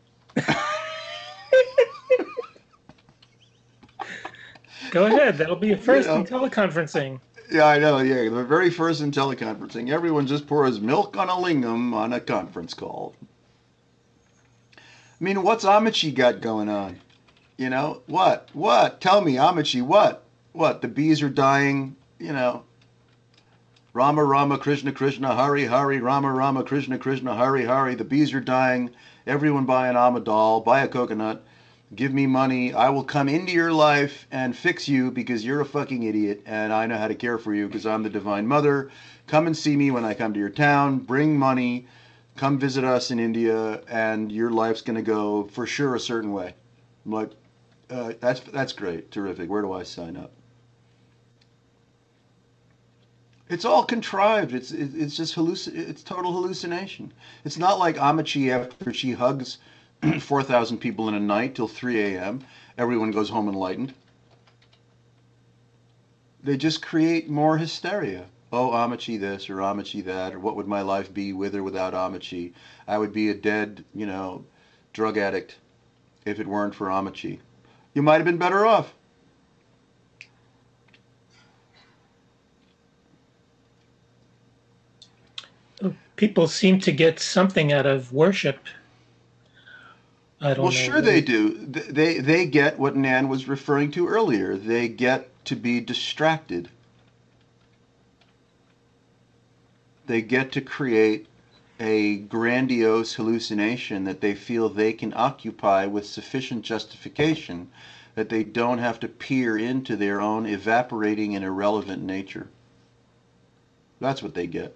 Go ahead. That'll be a first You know. in teleconferencing. Yeah, I know. Yeah, the very first in teleconferencing, everyone just pours milk on a lingam on a conference call. I mean, what's Amici got going on? You know, what? What? Tell me, Amici, what? What? The bees are dying, you know. Rama, Rama, Krishna, Krishna, Hari, Hari, Rama, Rama, Krishna, Krishna, Hari, Hari. The bees are dying. Everyone buy an Amadal, buy a coconut. Give me money. I will come into your life and fix you because you're a fucking idiot and I know how to care for you because I'm the Divine Mother. Come and see me when I come to your town. Bring money. Come visit us in India and your life's going to go for sure a certain way. I'm like, that's great. Terrific. Where do I sign up? It's all contrived. It's just it's total hallucination. It's not like Amici after she hugs 4,000 people in a night till 3 a.m. Everyone goes home enlightened. They just create more hysteria. Oh, Amici this or Amici that, or what would my life be with or without Amici? I would be a dead, drug addict if it weren't for Amici. You might have been better off. People seem to get something out of worship. I don't know. Well, sure they do. They get what Nan was referring to earlier. They get to be distracted. They get to create a grandiose hallucination that they feel they can occupy with sufficient justification that they don't have to peer into their own evaporating and irrelevant nature. That's what they get.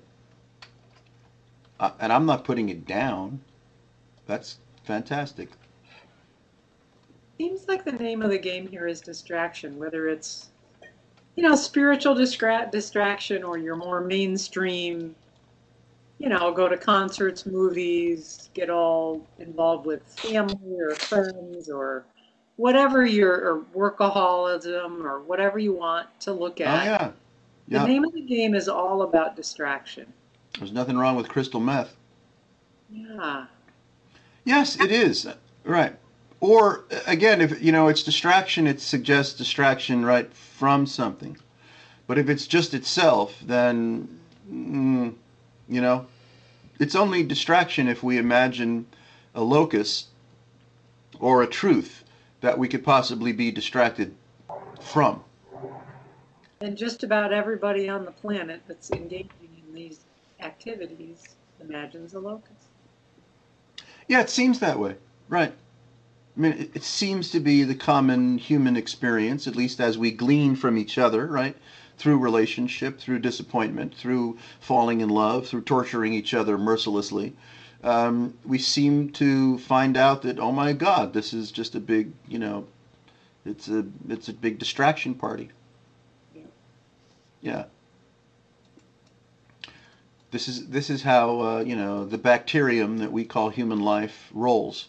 And I'm not putting it down. That's fantastic. Seems like the name of the game here is distraction, whether it's, spiritual distraction or your more mainstream, go to concerts, movies, get all involved with family or friends or whatever or workaholism or whatever you want to look Oh at. yeah. The Yeah, name of the game is all about distraction. there's nothing wrong with crystal meth. Yeah. Yes, it is. Right. Or again, if it's distraction, it suggests distraction right from something. But if it's just itself, then mm, you know, it's only distraction if we imagine a locus or a truth that we could possibly be distracted from. And just about everybody on the planet that's engaging in these activities imagines a locus. Yeah, it seems that way. Right. I mean, it seems to be the common human experience, at least as we glean from each other, right? Through relationship, through disappointment, through falling in love, through torturing each other mercilessly. We seem to find out that, oh my God, this is just a big, it's a big distraction party. Yeah. Yeah. This is how the bacterium that we call human life rolls.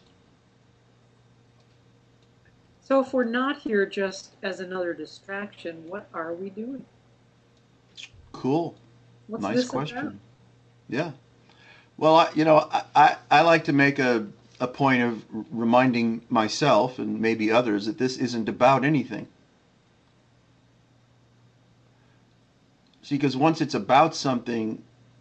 So if we're not here just as another distraction, what are we doing? Cool. What's Nice this about? question. Yeah. Well, I like to make a point of reminding myself and maybe others that this isn't about anything. See, because once it's about something,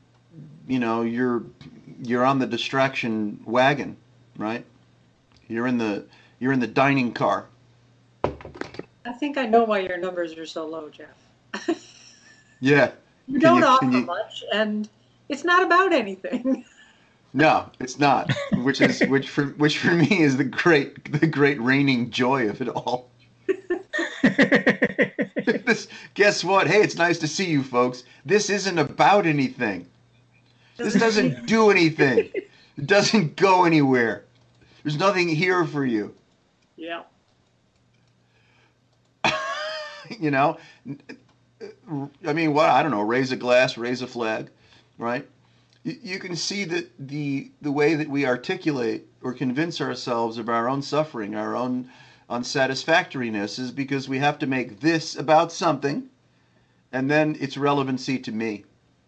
you're on the distraction wagon, right? You're in the dining car. I think I know why your numbers are so low, Jeff. Yeah. You Can don't you can offer you much, and it's not about anything. No, it's not. Which for me is the great reigning joy of it all. This Guess what? Hey, it's nice to see you folks. This isn't about anything. This doesn't do anything. It doesn't go anywhere. There's nothing here for you. Yeah. You know, I mean, what? I don't know. Raise a glass, raise a flag, right? You can see that the way that we articulate or convince ourselves of our own suffering, our own unsatisfactoriness, is because we have to make this about something, and then its relevancy to me.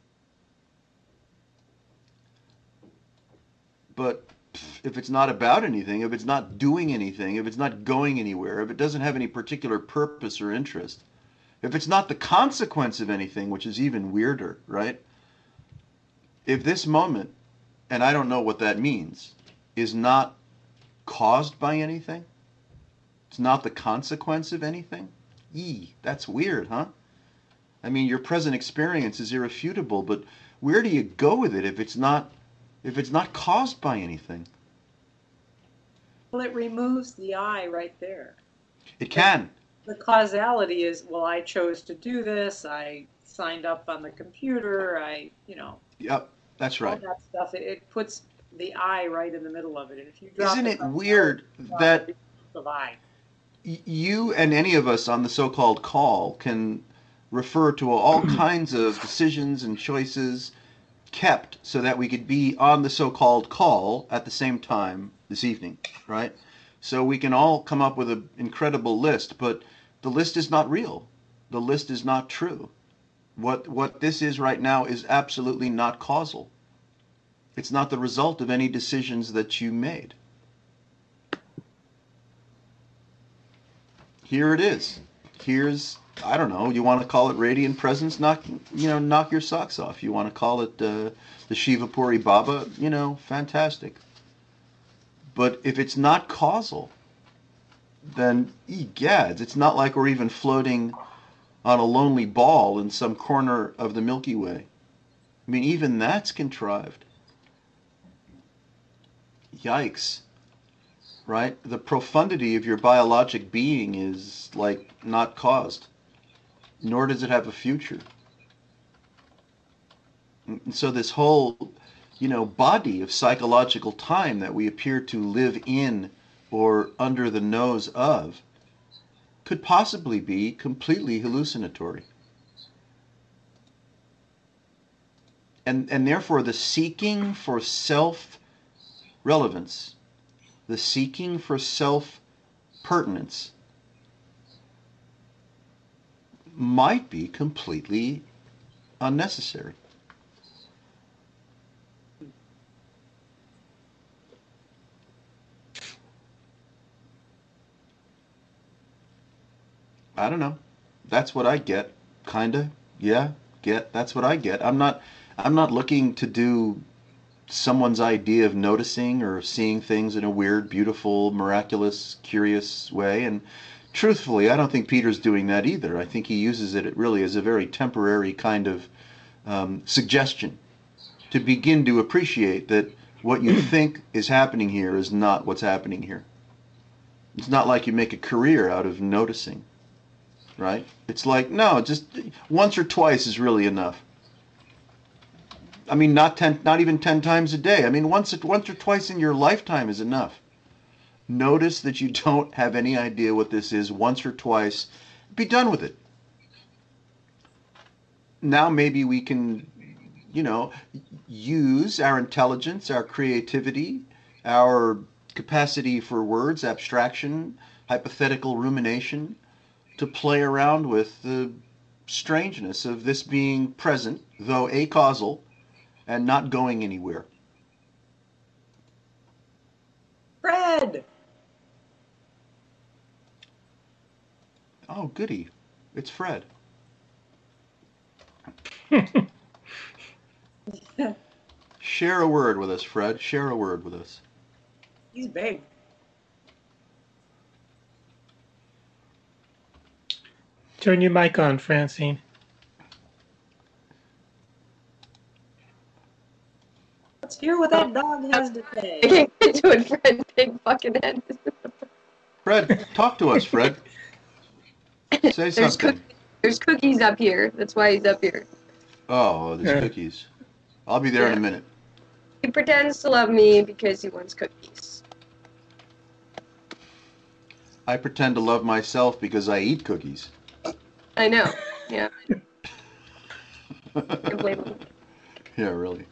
But if it's not about anything, if it's not doing anything, if it's not going anywhere, if it doesn't have any particular purpose or interest, if it's not the consequence of anything, which is even weirder, right? If this moment, and I don't know what that means, is not caused by anything, it's not the consequence of anything, that's weird, huh? I mean, your present experience is irrefutable, but where do you go with it if it's not caused by anything? Well, it removes the I right there. It can. The causality is, well, I chose to do this. I signed up on the computer. Yep, that's All right. that stuff. It puts the I right in the middle of it. And if you drop Isn't the it causality, weird you drop that the of I. you and any of us on the so-called call can refer to all kinds of decisions and choices kept so that we could be on the so-called call at the same time this evening, right? So we can all come up with an incredible list, but the list is not real. The list is not true. What this is right now is absolutely not causal. It's not the result of any decisions that you made. Here it is. Here's, I don't know, you want to call it radiant presence, knock your socks off. You want to call it the Shiva Puri Baba, fantastic. But if it's not causal, then egads, it's not like we're even floating on a lonely ball in some corner of the Milky Way. I mean, even that's contrived. Yikes, right? The profundity of your biologic being is like not caused, nor does it have a future. And so this whole, body of psychological time that we appear to live in or under the nose of could possibly be completely hallucinatory. And therefore the seeking for self-relevance, the seeking for self-pertinence might be completely unnecessary. I don't know. That's what I get. Kinda. Yeah. Get. That's what I get. I'm not looking to do someone's idea of noticing or seeing things in a weird, beautiful, miraculous, curious way. And truthfully, I don't think Peter's doing that either. I think he uses it really as a very temporary kind of suggestion to begin to appreciate that what you think is happening here is not what's happening here. It's not like you make a career out of noticing, right? It's like, no, just once or twice is really enough. I mean, not even 10 times a day. I mean, once or twice in your lifetime is enough. Notice that you don't have any idea what this is once or twice. Be done with it. Now maybe we can, use our intelligence, our creativity, our capacity for words, abstraction, hypothetical rumination, to play around with the strangeness of this being present, though acausal, and not going anywhere. Fred! Oh, goody. It's Fred. Share a word with us, Fred. Share a word with us. He's big. Turn your mic on, Francine. Let's hear what that dog has to say. I can't get to it, Fred. Big fucking head. Fred, talk to us, Fred. Say something. There's cookies up here. That's why he's up here. Oh, there's cookies. I'll be there in a minute. He pretends to love me because he wants cookies. I pretend to love myself because I eat cookies. I know. Yeah. I blame him. Yeah, really.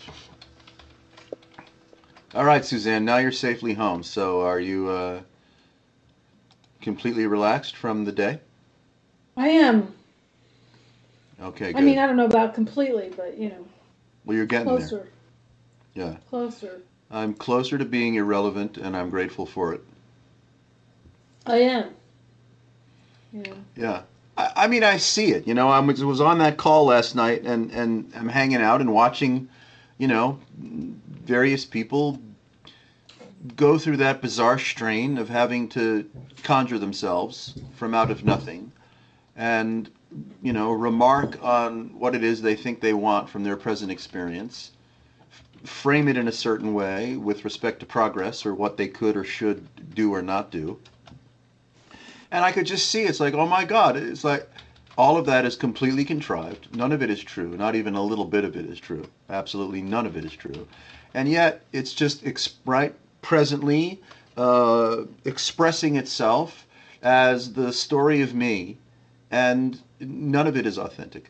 All right, Suzanne, now you're safely home. So are you completely relaxed from the day? I am. Okay, good. I mean, I don't know about completely, but Well, you're getting closer. there. Yeah. Closer. I'm closer to being irrelevant, and I'm grateful for it. I am. Yeah. Yeah. I mean, I see it. I was on that call last night, and I'm hanging out and watching, various people go through that bizarre strain of having to conjure themselves from out of nothing and, remark on what it is they think they want from their present experience, frame it in a certain way with respect to progress or what they could or should do or not do. And I could just see, it's like, oh my God, it's like all of that is completely contrived. None of it is true. Not even a little bit of it is true. Absolutely none of it is true. And yet it's just presently expressing itself as the story of me, and none of it is authentic.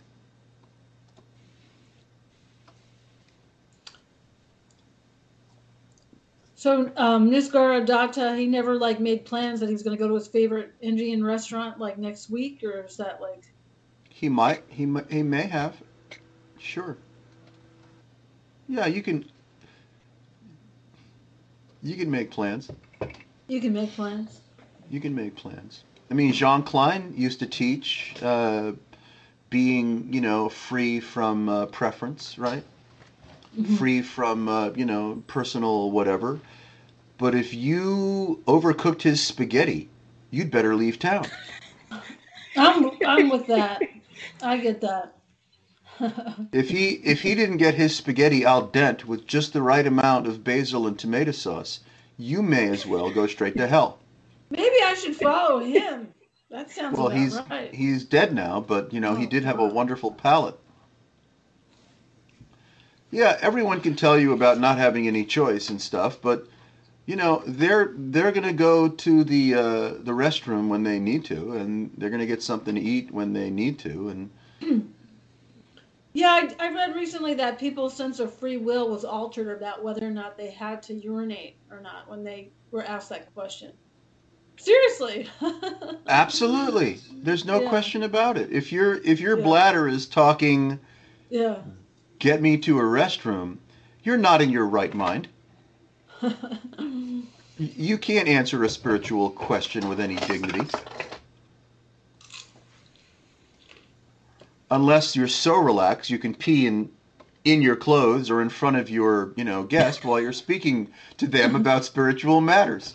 So Nisgara Datta, he never made plans that he was going to go to his favorite Indian restaurant next week, or is that He may have. Sure. Yeah, you can make plans. You can make plans. You can make plans. I mean, Jean Klein used to teach being, free from preference, right? Mm-hmm. Free from, personal whatever. But if you overcooked his spaghetti, you'd better leave town. I'm with that. I get that. If he didn't get his spaghetti al dente with just the right amount of basil and tomato sauce, you may as well go straight to hell. Maybe I should follow him. That sounds Well, about right. he's dead now, but he did have a wonderful palate. Yeah, everyone can tell you about not having any choice and stuff, but they're going to go to the restroom when they need to, and they're going to get something to eat when they need to, and Yeah, I read recently that people's sense of free will was altered about whether or not they had to urinate or not when they were asked that question. Seriously. absolutely, there's no Yeah. question about it. If your Yeah. bladder is talking, Yeah. get me to a restroom, you're not in your right mind. You can't answer a spiritual question with any dignity. Unless you're so relaxed you can pee in your clothes or in front of your, guest while you're speaking to them about spiritual matters.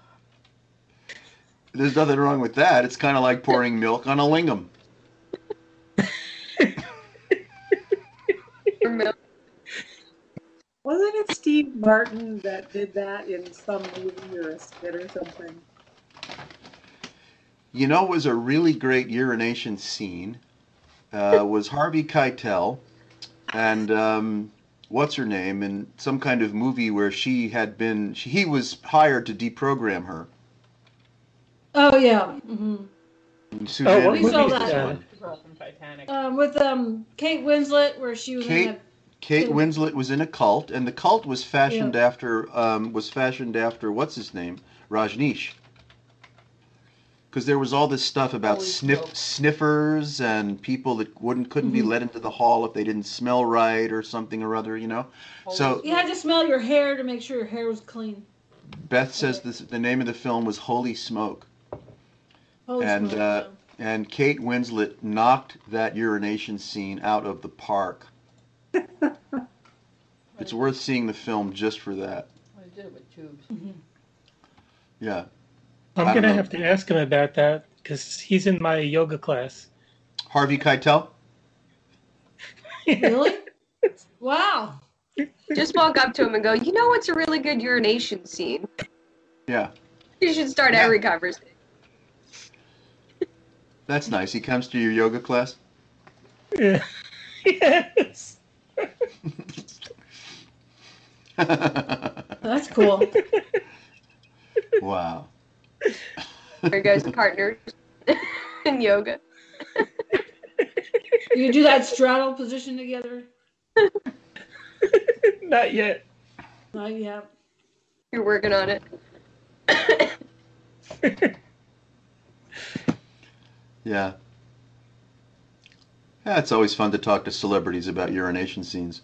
There's nothing wrong with that. It's kind of like pouring milk on a lingam. Wasn't it Steve Martin that did that in some movie or a skit or something? You know, it was a really great urination scene. Was Harvey Keitel and what's her name in some kind of movie where he was hired to deprogram her. Oh yeah. Suzanne what We saw Vega that. was Yeah. one. Girl from Titanic. With Kate Winslet, where she was in Kate Winslet was in a cult, and the cult was fashioned Yeah. after what's his name, Rajneesh. Because there was all this stuff about Holy smoke. sniffers and people that couldn't be let into the hall if they didn't smell right or something or other, So You had to smell your hair to make sure your hair was clean. Beth says the name of the film was Holy Smoke, Holy and smoke, and Kate Winslet knocked that urination scene out of the park. It's worth seeing the film just for that. I did it with tubes. Yeah. I'm I don't gonna know. have to ask him about that because he's in my yoga class. Harvey Keitel? Really? Wow. Just walk up to him and go, you know what's a really good urination scene? Yeah. You should start Yeah. every conversation. That's nice. He comes to your yoga class? Yeah. Yes. That's cool. Wow. There goes the partners in yoga. You do that straddle position together? Not yet. Not yet. You're working on it. Yeah. Yeah, it's always fun to talk to celebrities about urination scenes.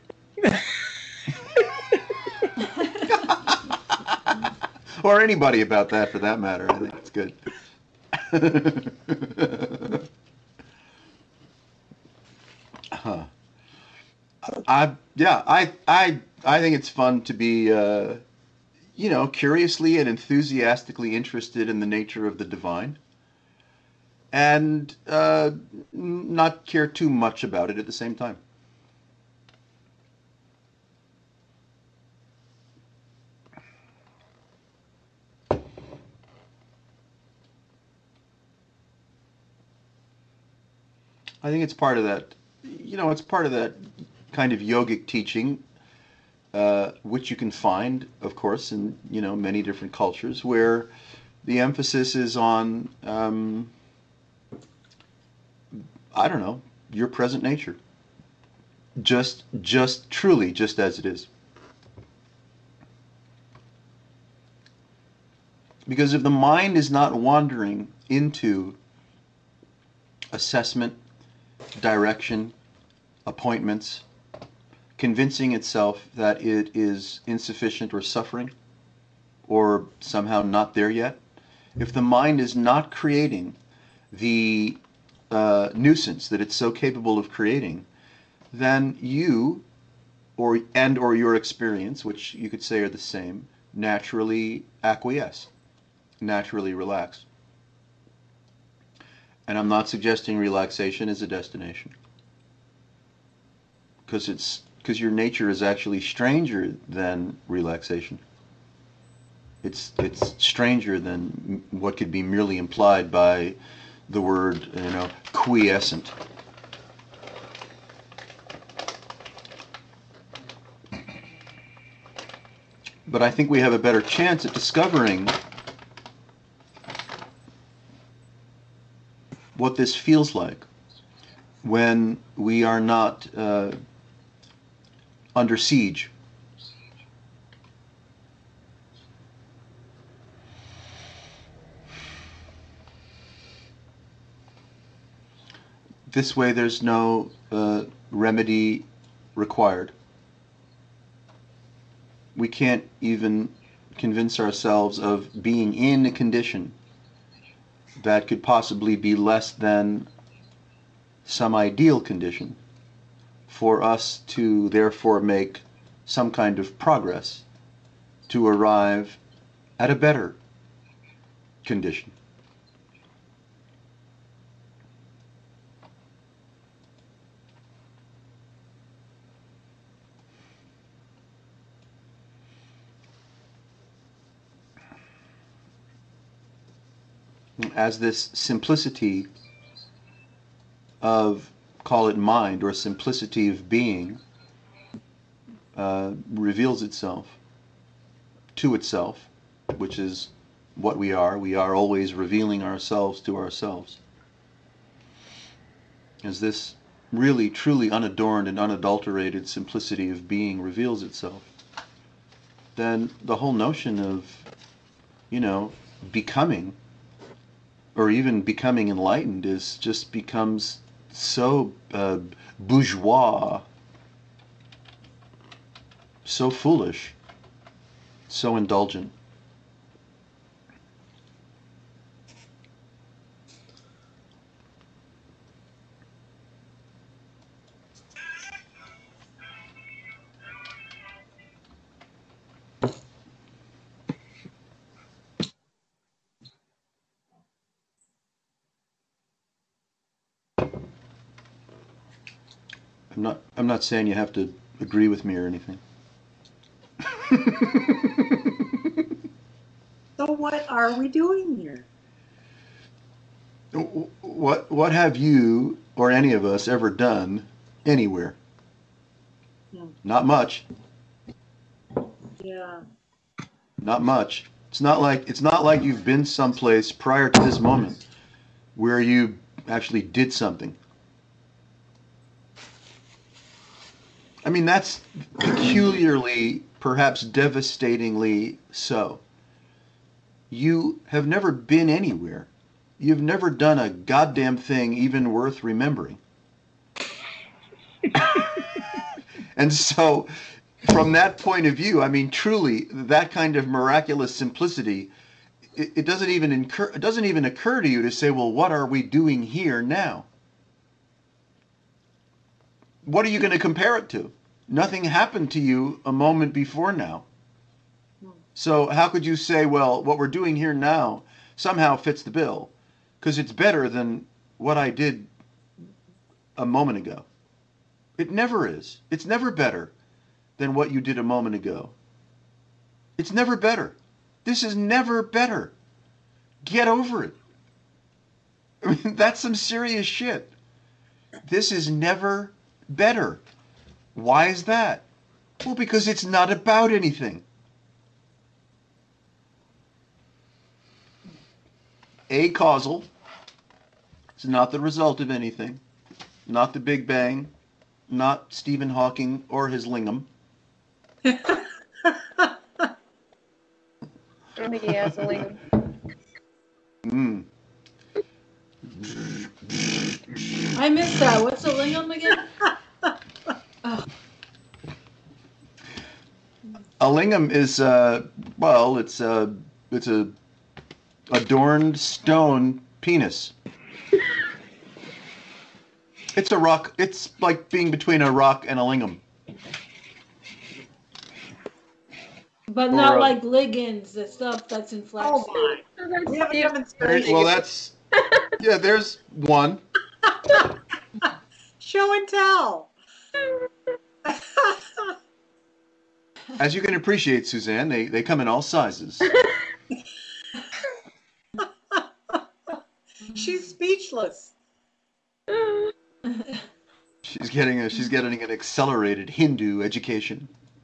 Or anybody about that for that matter. I think it's good. Huh. I think it's fun to be curiously and enthusiastically interested in the nature of the divine, and not care too much about it at the same time. I think it's part of that, it's part of that kind of yogic teaching, which you can find, of course, in, many different cultures, where the emphasis is on, I don't know, your present nature. Just truly, just as it is. Because if the mind is not wandering into assessment, direction, appointments, convincing itself that it is insufficient or suffering, or somehow not there yet, if the mind is not creating the nuisance that it's so capable of creating, then you or your experience, which you could say are the same, naturally acquiesce, naturally relax. And I'm not suggesting relaxation is a destination, because your nature is actually stranger than relaxation. It's stranger than what could be merely implied by the word, quiescent. But I think we have a better chance at discovering what this feels like when we are not under siege. This way there's no remedy required. We can't even convince ourselves of being in a condition that could possibly be less than some ideal condition for us to therefore make some kind of progress to arrive at a better condition. As this simplicity of, call it mind, or simplicity of being, reveals itself to itself, which is what we are always revealing ourselves to ourselves. As this really, truly unadorned and unadulterated simplicity of being reveals itself, then the whole notion of, becoming, or even becoming enlightened, becomes so bourgeois, so foolish, so indulgent. I'm not saying you have to agree with me or anything. So what are we doing here? What have you or any of us ever done anywhere? Not much. Yeah. Not much. It's not like you've been someplace prior to this moment where you actually did something. I mean, that's peculiarly, perhaps devastatingly so. You have never been anywhere. You've never done a goddamn thing even worth remembering. And so, from that point of view, I mean, truly, that kind of miraculous simplicity, it doesn't even occur to you to say, well, what are we doing here now? What are you going to compare it to? Nothing happened to you a moment before now. So how could you say, well, what we're doing here now somehow fits the bill? Because it's better than what I did a moment ago. It never is. It's never better than what you did a moment ago. It's never better. This is never better. Get over it. I mean, that's some serious shit. This is never better. Why is that? Well, because it's not about anything. Acausal. It's not the result of anything. Not the Big Bang. Not Stephen Hawking or his lingam. I don't think he has a lingam. I missed that. What's a lingam again? Oh. A lingam is it's a adorned stone penis. It's a rock. It's like being between a rock and a lingam. But not like ligands, the stuff that's in flax. Oh my. We have a demonstration. Well, that's yeah. There's one. Show and tell. As you can appreciate, Suzanne, they come in all sizes. She's speechless. She's getting an accelerated Hindu education.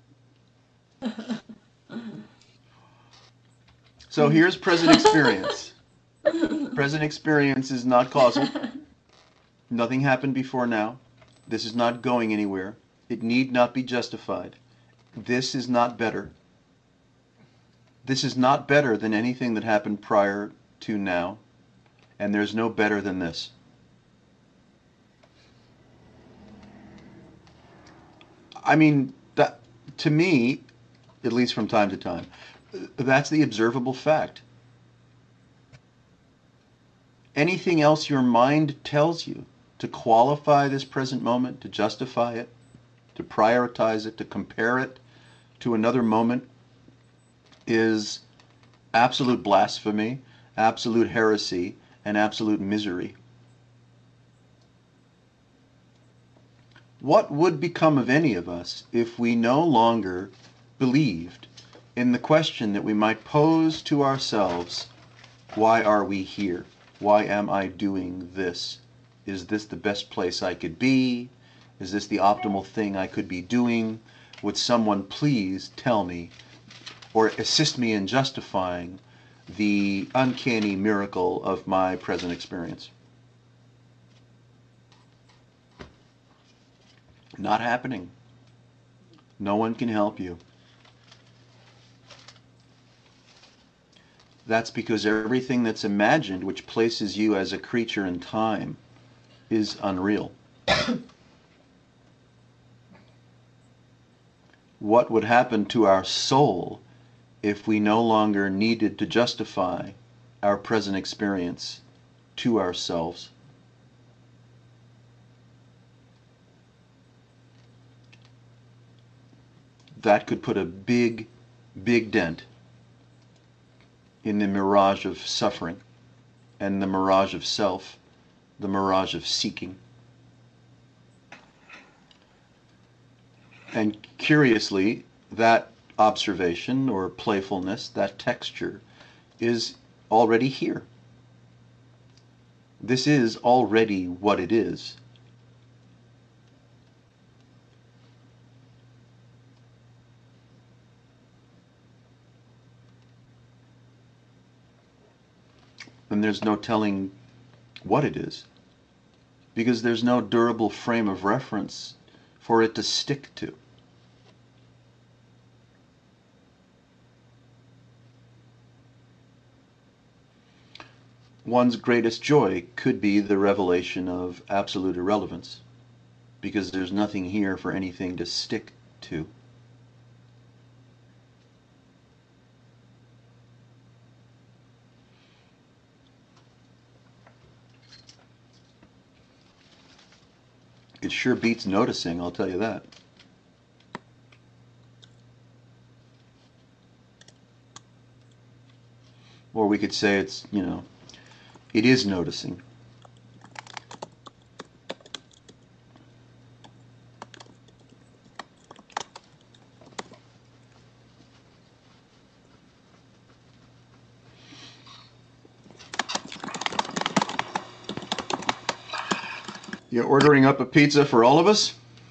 So here's present experience. Present experience is not causal. Nothing happened before now. This is not going anywhere. It need not be justified. This is not better. This is not better than anything that happened prior to now. And there's no better than this. I mean, that, to me, at least from time to time, that's the observable fact. Anything else your mind tells you to qualify this present moment, to justify it, to prioritize it, to compare it to another moment is absolute blasphemy, absolute heresy, and absolute misery. What would become of any of us if we no longer believed in the question that we might pose to ourselves, why are we here? Why am I doing this? Is this the best place I could be? Is this the optimal thing I could be doing? Would someone please tell me or assist me in justifying the uncanny miracle of my present experience? Not happening. No one can help you. That's because everything that's imagined, which places you as a creature in time, is unreal. What would happen to our soul if we no longer needed to justify our present experience to ourselves? That could put a big, big dent in the mirage of suffering and the mirage of self, the mirage of seeking. And curiously, that observation or playfulness, that texture, is already here. This is already what it is. And there's no telling what it is, because there's no durable frame of reference for it to stick to. One's greatest joy could be the revelation of absolute irrelevance, because there's nothing here for anything to stick to. It sure beats noticing, I'll tell you that. Or we could say it's, it is noticing. You're ordering up a pizza for all of us?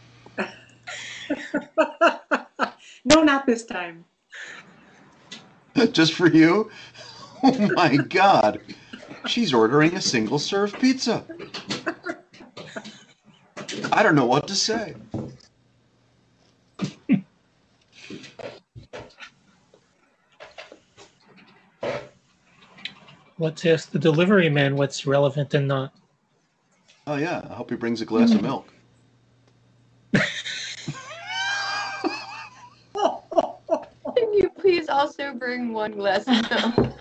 No, not this time. Just for you? Oh my God. She's ordering a single-serve pizza. I don't know what to say. Let's ask the delivery man what's relevant and not. Oh yeah, I hope he brings a glass of milk. Can you please also bring one glass of milk?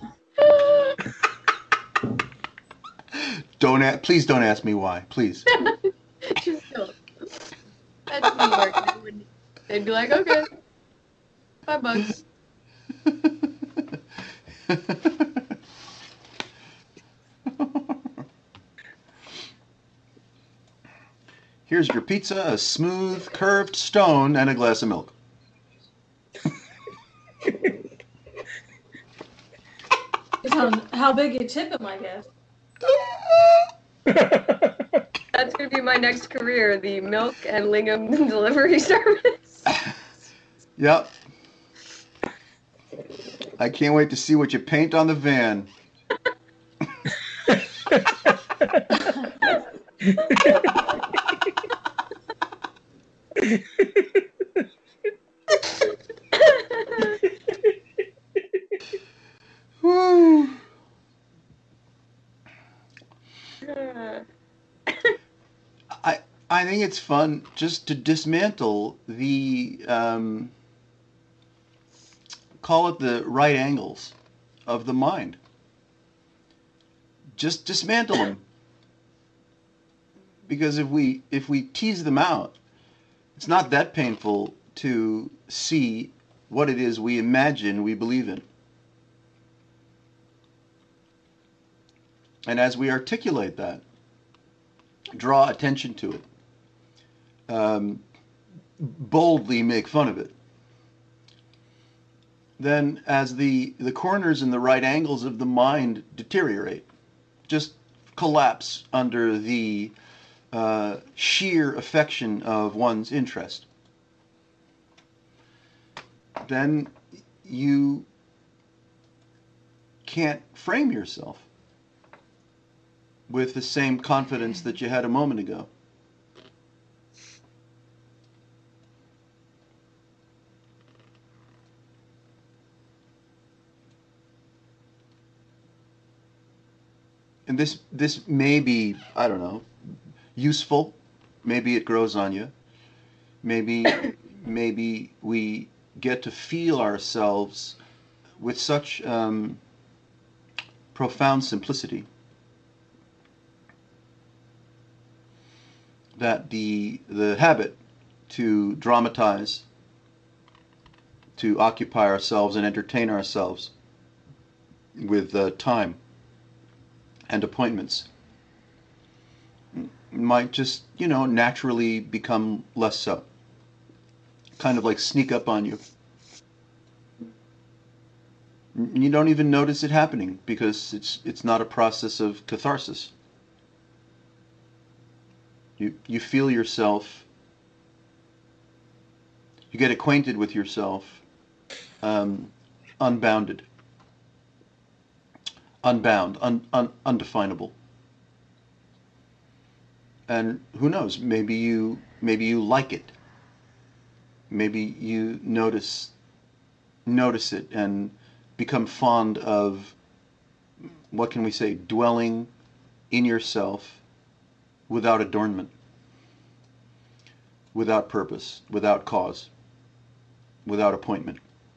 Please don't ask me why, please. Just don't. That's New York. They'd be like, okay, $5. Here's your pizza, a smooth, curved stone, and a glass of milk. How big you tip him, I guess. That's going to be my next career, the milk and lingam delivery service. Yep. I can't wait to see what you paint on the van. Woo. I think it's fun just to dismantle the, call it the right angles of the mind. Just dismantle them. Because if we tease them out, it's not that painful to see what it is we imagine we believe in. And as we articulate that, draw attention to it, boldly make fun of it, then as the corners and the right angles of the mind deteriorate, just collapse under the sheer affection of one's interest, then you can't frame yourself with the same confidence that you had a moment ago. And this may be, I don't know, useful. Maybe it grows on you. Maybe we get to feel ourselves with such profound simplicity that the habit to dramatize, to occupy ourselves and entertain ourselves with time and appointments might just, naturally become less so. Kind of like sneak up on you. You don't even notice it happening because it's not a process of catharsis. You feel yourself, you get acquainted with yourself, unbounded, unbound, undefinable. And who knows, maybe you like it. Maybe you notice it and become fond of, what can we say, dwelling in yourself without adornment, without purpose, without cause, without appointment.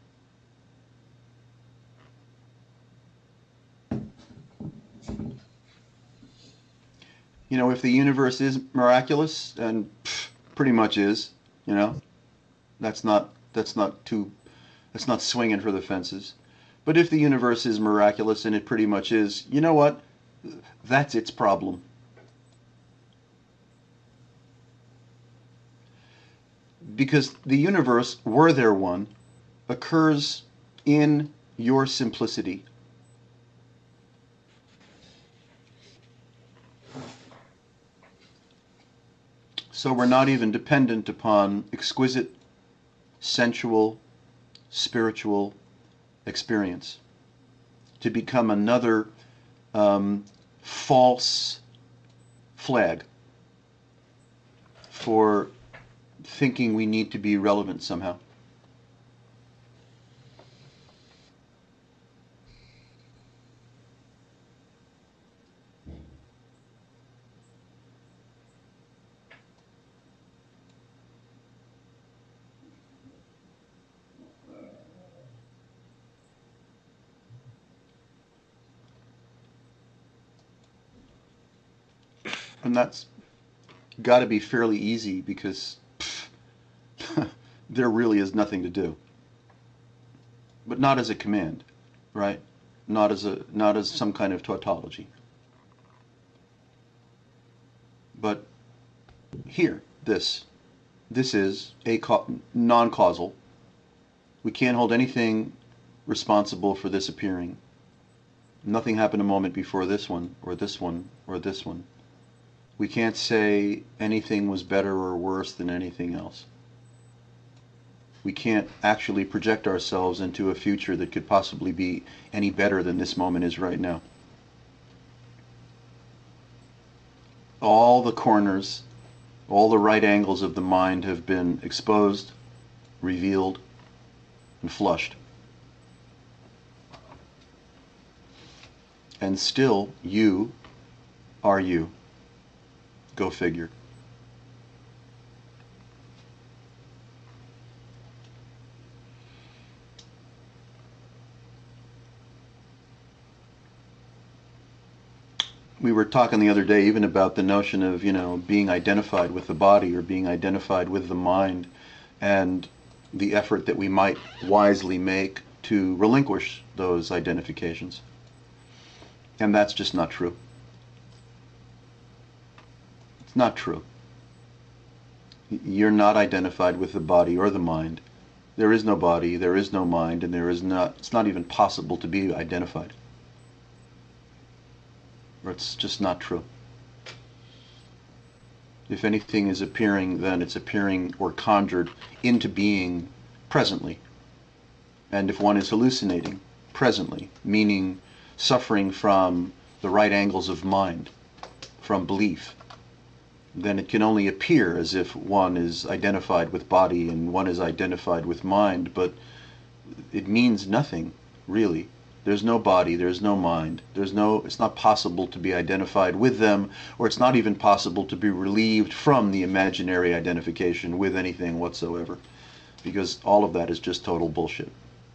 If the universe is miraculous, and pretty much is, that's not swinging for the fences. But if the universe is miraculous, and it pretty much is, you know what? That's its problem. Because the universe, were there one, occurs in your simplicity. So we're not even dependent upon exquisite, sensual, spiritual experience to become another false flag for thinking we need to be relevant somehow. And that's got to be fairly easy because there really is nothing to do. But not as a command, right? Not as some kind of tautology. But here, this is a non-causal. We can't hold anything responsible for this appearing. Nothing happened a moment before this one, or this one, or this one. We can't say anything was better or worse than anything else. We can't actually project ourselves into a future that could possibly be any better than this moment is right now. All the corners, all the right angles of the mind have been exposed, revealed, and flushed. And still, you are you. Go figure. we were talking the other day even about the notion of, being identified with the body or being identified with the mind, and the effort that we might wisely make to relinquish those identifications. And that's just not true. It's not true. You're not identified with the body or the mind. There is no body, there is no mind, and it's not even possible to be identified. Or it's just not true. If anything is appearing, then it's appearing or conjured into being presently. And if one is hallucinating presently, meaning suffering from the right angles of mind, from belief, then it can only appear as if one is identified with body and one is identified with mind, but it means nothing, really. There's no body, there's no mind, it's not possible to be identified with them, or it's not even possible to be relieved from the imaginary identification with anything whatsoever, because all of that is just total bullshit.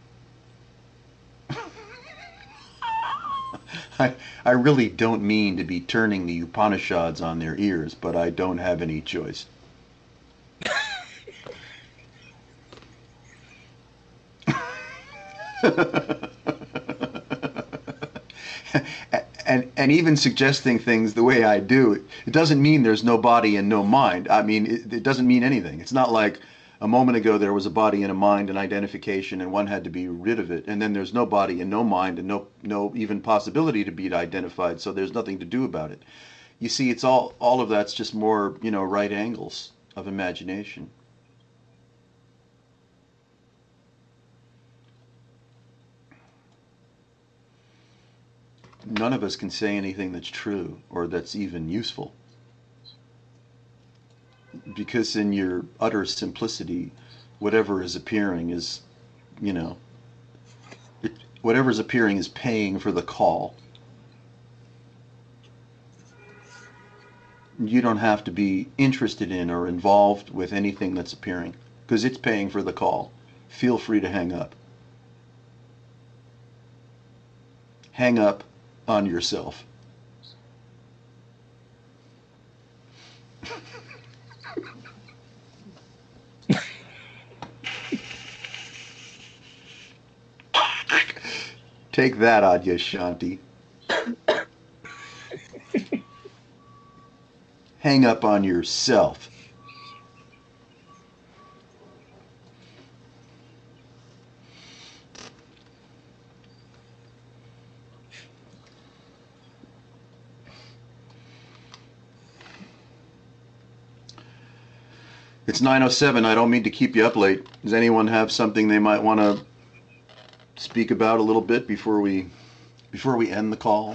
I really don't mean to be turning the Upanishads on their ears, but I don't have any choice. And even suggesting things the way I do, it doesn't mean there's no body and no mind. I mean, it doesn't mean anything. It's not like a moment ago there was a body and a mind and identification, and one had to be rid of it, and then there's no body and no mind and no even possibility to be identified, so there's nothing to do about it. You see, it's all of that's just more, right angles of imagination. None of us can say anything that's true or that's even useful, because in your utter simplicity, whatever is appearing is, whatever's appearing is paying for the call. You don't have to be interested in or involved with anything that's appearing, because it's paying for the call. Feel free to hang up. Hang up on yourself. Take that, Adyashanti. Hang up on yourself. It's 9:07. I don't mean to keep you up late. Does anyone have something they might want to speak about a little bit before we end the call?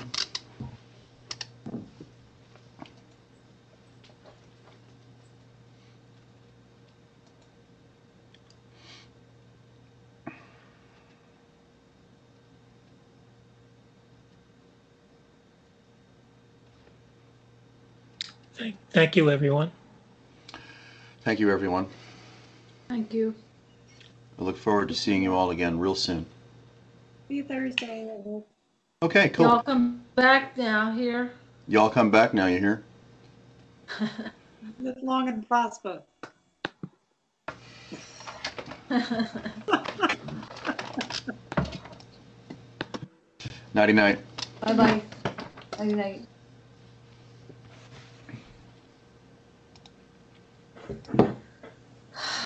Thank you, everyone. Thank you, everyone. Thank you. I look forward to seeing you all again real soon. See you Thursday. I hope. Okay, cool. Y'all come back now here. Y'all come back now, you hear? Live long and prosper. Nighty-night. Bye-bye. Night-night.